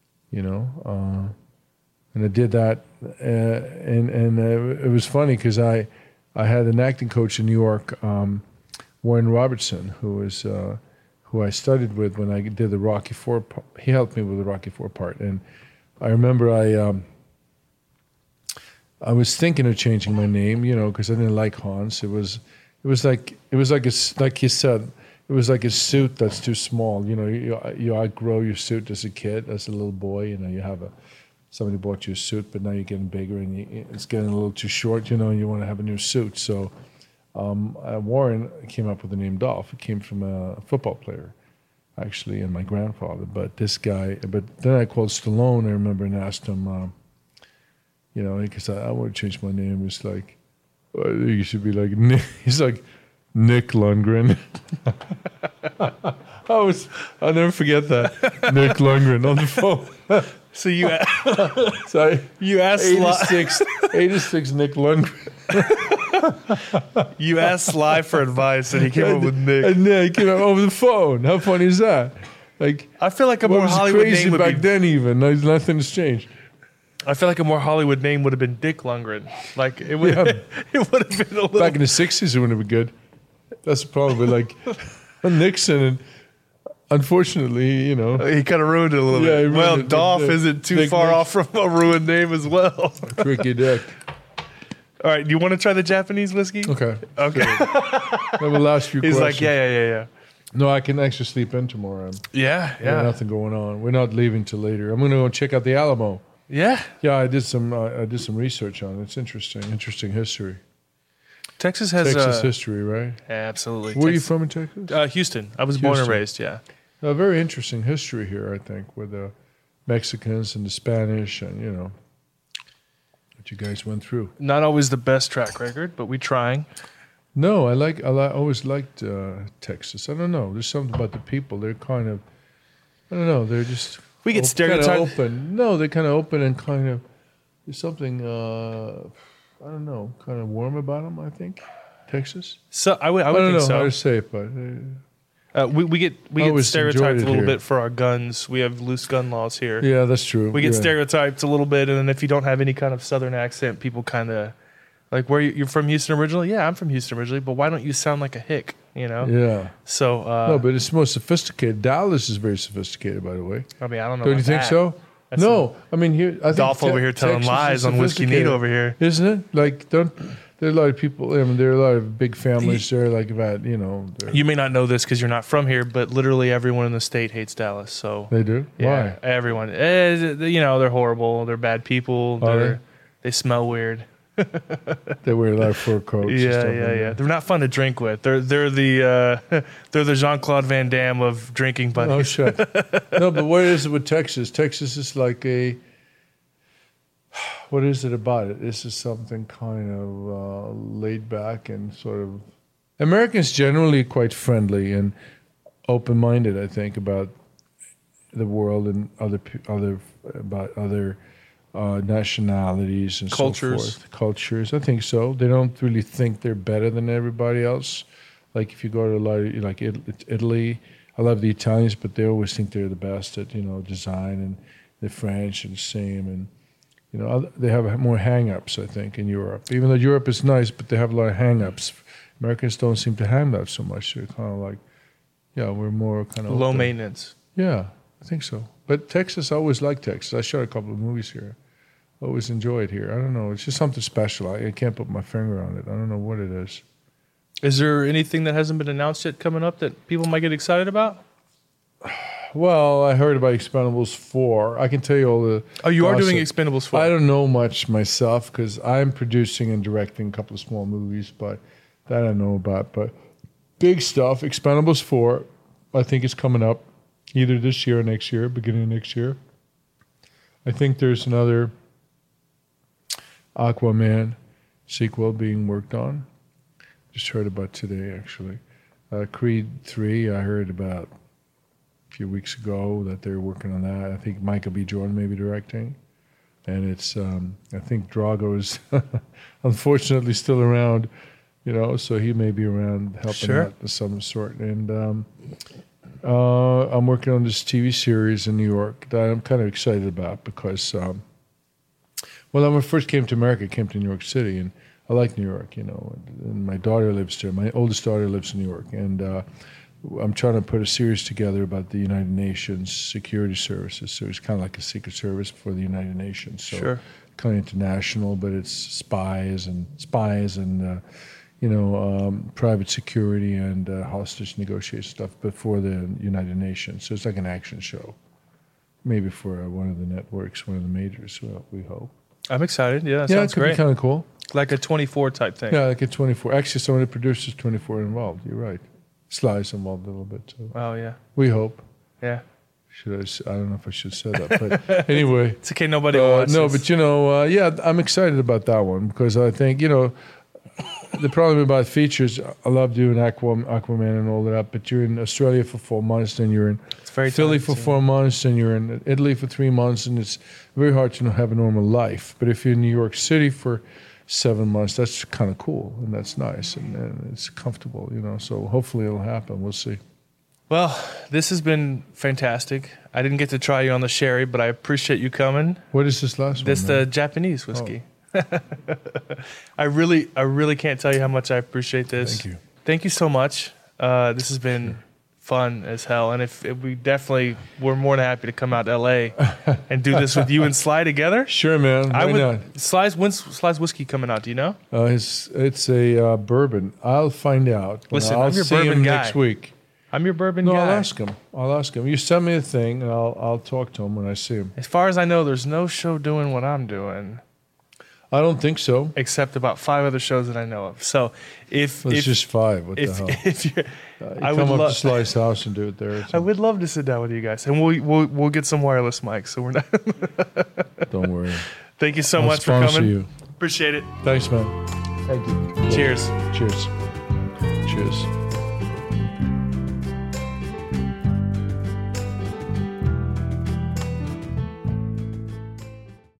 and I did that, and it was funny because I had an acting coach in New York, Warren Robertson, who I studied with when I did the Rocky IV. He helped me with the Rocky IV part, and I remember I was thinking of changing my name, because I didn't like Hans. It was like you said, it was like a suit that's too small. You outgrow your suit as a kid, as a little boy. You have somebody bought you a suit, but now you're getting bigger and it's getting a little too short. And you want to have a new suit. So Warren came up with the name Dolph. It came from a football player, actually, and my grandfather. But then I called Stallone, I remember, and asked him, because I want to change my name. It's like, I think you should be like Nick. He's like, Nick Lundgren. I'll never forget that. Nick Lundgren on the phone. So you asked 86 Nick Lundgren. You asked Sly for advice, and he came up with Nick. And then he came up over the phone. How funny is that? Like, I feel like a more Hollywood crazy name would back be. then. Even nothing has changed. I feel like a more Hollywood name would have been Dick Lundgren. Like it would. Yeah. It would have been a little. Back in the '60s, it wouldn't have been good. That's probably like Nixon, and unfortunately, He kind of ruined it a little Yeah, he bit. ruined Well, it. Dolph isn't too Dick far Nixon. off from a ruined name as well. Tricky Dick. All right, do you want to try the Japanese whiskey? Okay. Okay. That will last few He's questions. like, yeah. No, I can actually sleep in tomorrow. Yeah, I got nothing going on. We're not leaving till later. I'm going to go check out the Alamo. Yeah. Yeah, I did some research on it. It's interesting history. Texas has Texas history, right? absolutely. Where are you from in Texas? Houston. I was born and Houston. raised, yeah. A very interesting history here, I think, with the Mexicans and the Spanish, and what you guys went through. Not always the best track record, but we trying. No, I always liked Texas. I don't know. There's something about the people. They're kind of, I don't know. They're just We get kind stereotyped. of open. No, they're kind of open and kind of. There's something I don't know, kind of warm about them. I think Texas. So I would I don't think know how to so. say it, but We get always stereotyped enjoyed a it little here. bit for our guns. We have loose gun laws here. yeah, that's true. We get yeah. stereotyped a little bit, and then if you don't have any kind of Southern accent, people kind of like, where you're from Houston originally? Yeah, I'm from Houston originally, but why don't you sound like a hick? Yeah. So No, but it's more sophisticated. Dallas is very sophisticated, by the way. I mean, I don't know. Don't you about think that. so? That's No, I mean here. I think Dolph over here telling Texas lies is on Whiskey Neat sophisticated, over here. isn't it? Like, there are a lot of people. I mean, there are a lot of big families there, like about they're- You may not know this because you're not from here, but literally everyone in the state hates Dallas. So they do. yeah, Why? everyone. They're horrible. They're bad people. Are They smell weird. They wear a lot of fur coats. and Yeah. stuff like that. They're not fun to drink with. They're the they're the Jean-Claude Van Damme of drinking Oh buddies. shit. No, but what is it with Texas? Texas is like a. What is it about it? This is something kind of laid back and sort of. Americans generally quite friendly and open-minded, I think, about the world and other nationalities and Cultures. so forth. Cultures, I think so. They don't really think they're better than everybody else. Like if you go to a lot of, like Italy, I love the Italians, but they always think they're the best at design, and the French and the same, and they have more hang-ups, I think, in Europe. Even though Europe is nice, but they have a lot of hang-ups. Americans don't seem to have that so much. They're kind of like, we're more kind of Low open. maintenance. Yeah, I think so. But Texas, I always liked Texas. I shot a couple of movies here. I always enjoy it here. I don't know. It's just something special. I can't put my finger on it. I don't know what it is. Is there anything that hasn't been announced yet coming up that people might get excited about? Well, I heard about Expendables 4. I can tell you all the... Oh, you are doing gossip. Expendables 4. I don't know much myself because I'm producing and directing a couple of small movies, but that I know about. But big stuff, Expendables 4, I think is coming up either this year or next year, beginning of next year. I think there's another Aquaman sequel being worked on. Just heard about today, actually. Creed 3, I heard about a few weeks ago that they're working on that. I think Michael B. Jordan may be directing. And it's, I think Drago is unfortunately still around. You know, so he may be around helping Sure. out of some sort. And I'm working on this TV series in New York that I'm kind of excited about because, well, when I first came to America, I came to New York City, and I like New York, you know. And my daughter lives there. My oldest daughter lives in New York. And I'm trying to put a series together about the United Nations security services. So it's kind of like a secret service for the United Nations. So Sure. kind of international, but it's spies and private security and hostage negotiation stuff before the United Nations. So it's like an action show, maybe for one of the networks, one of the majors. Well, we hope. I'm excited. Yeah, that Yeah, sounds it could great. be kind of cool. Like a 24 type thing. Yeah, like a 24. Actually, some of the producers 24 involved. You're right. Sly's involved a little bit too. Oh, yeah. We hope. Yeah. I don't know if I should say that, but anyway. It's okay. Nobody wants No, this. but yeah, I'm excited about that one because I think, the problem about features, I love doing Aquaman and all that, but you're in Australia for 4 months, then you're in very Philly for time-consuming. 4 months, then you're in Italy for 3 months, and it's very hard to have a normal life. But if you're in New York City for 7 months, that's kind of cool, and that's nice, and it's comfortable, so hopefully it'll happen. We'll see. Well, this has been fantastic. I didn't get to try you on the sherry, but I appreciate you coming. What is this last This one? the man? Japanese whiskey. I really can't tell you how much I appreciate this. Thank you. Thank you so much. This has been fun as hell, and if we're more than happy to come out to LA and do this with you and Sly together. Sure, man. Why not? When's Sly's whiskey coming out? Do you know? It's a bourbon. I'll find out. Listen, I'll I'm your see bourbon him guy. next week. I'm your bourbon No, guy. I'll ask him. You send me a thing, and I'll talk to him when I see him. As far as I know, there's no show doing what I'm doing, I don't think so. except about 5 other shows that I know of. So if It's just 5. What the hell? if you're, I would Come up love to Sly's house and do it there. I would love to sit down with you guys, and we'll get some wireless mics. So we're not. Don't worry. Thank you so I'll much for sponsor coming. you. Appreciate it. Thanks, man. Thank you. Cheers. Cheers. Cheers.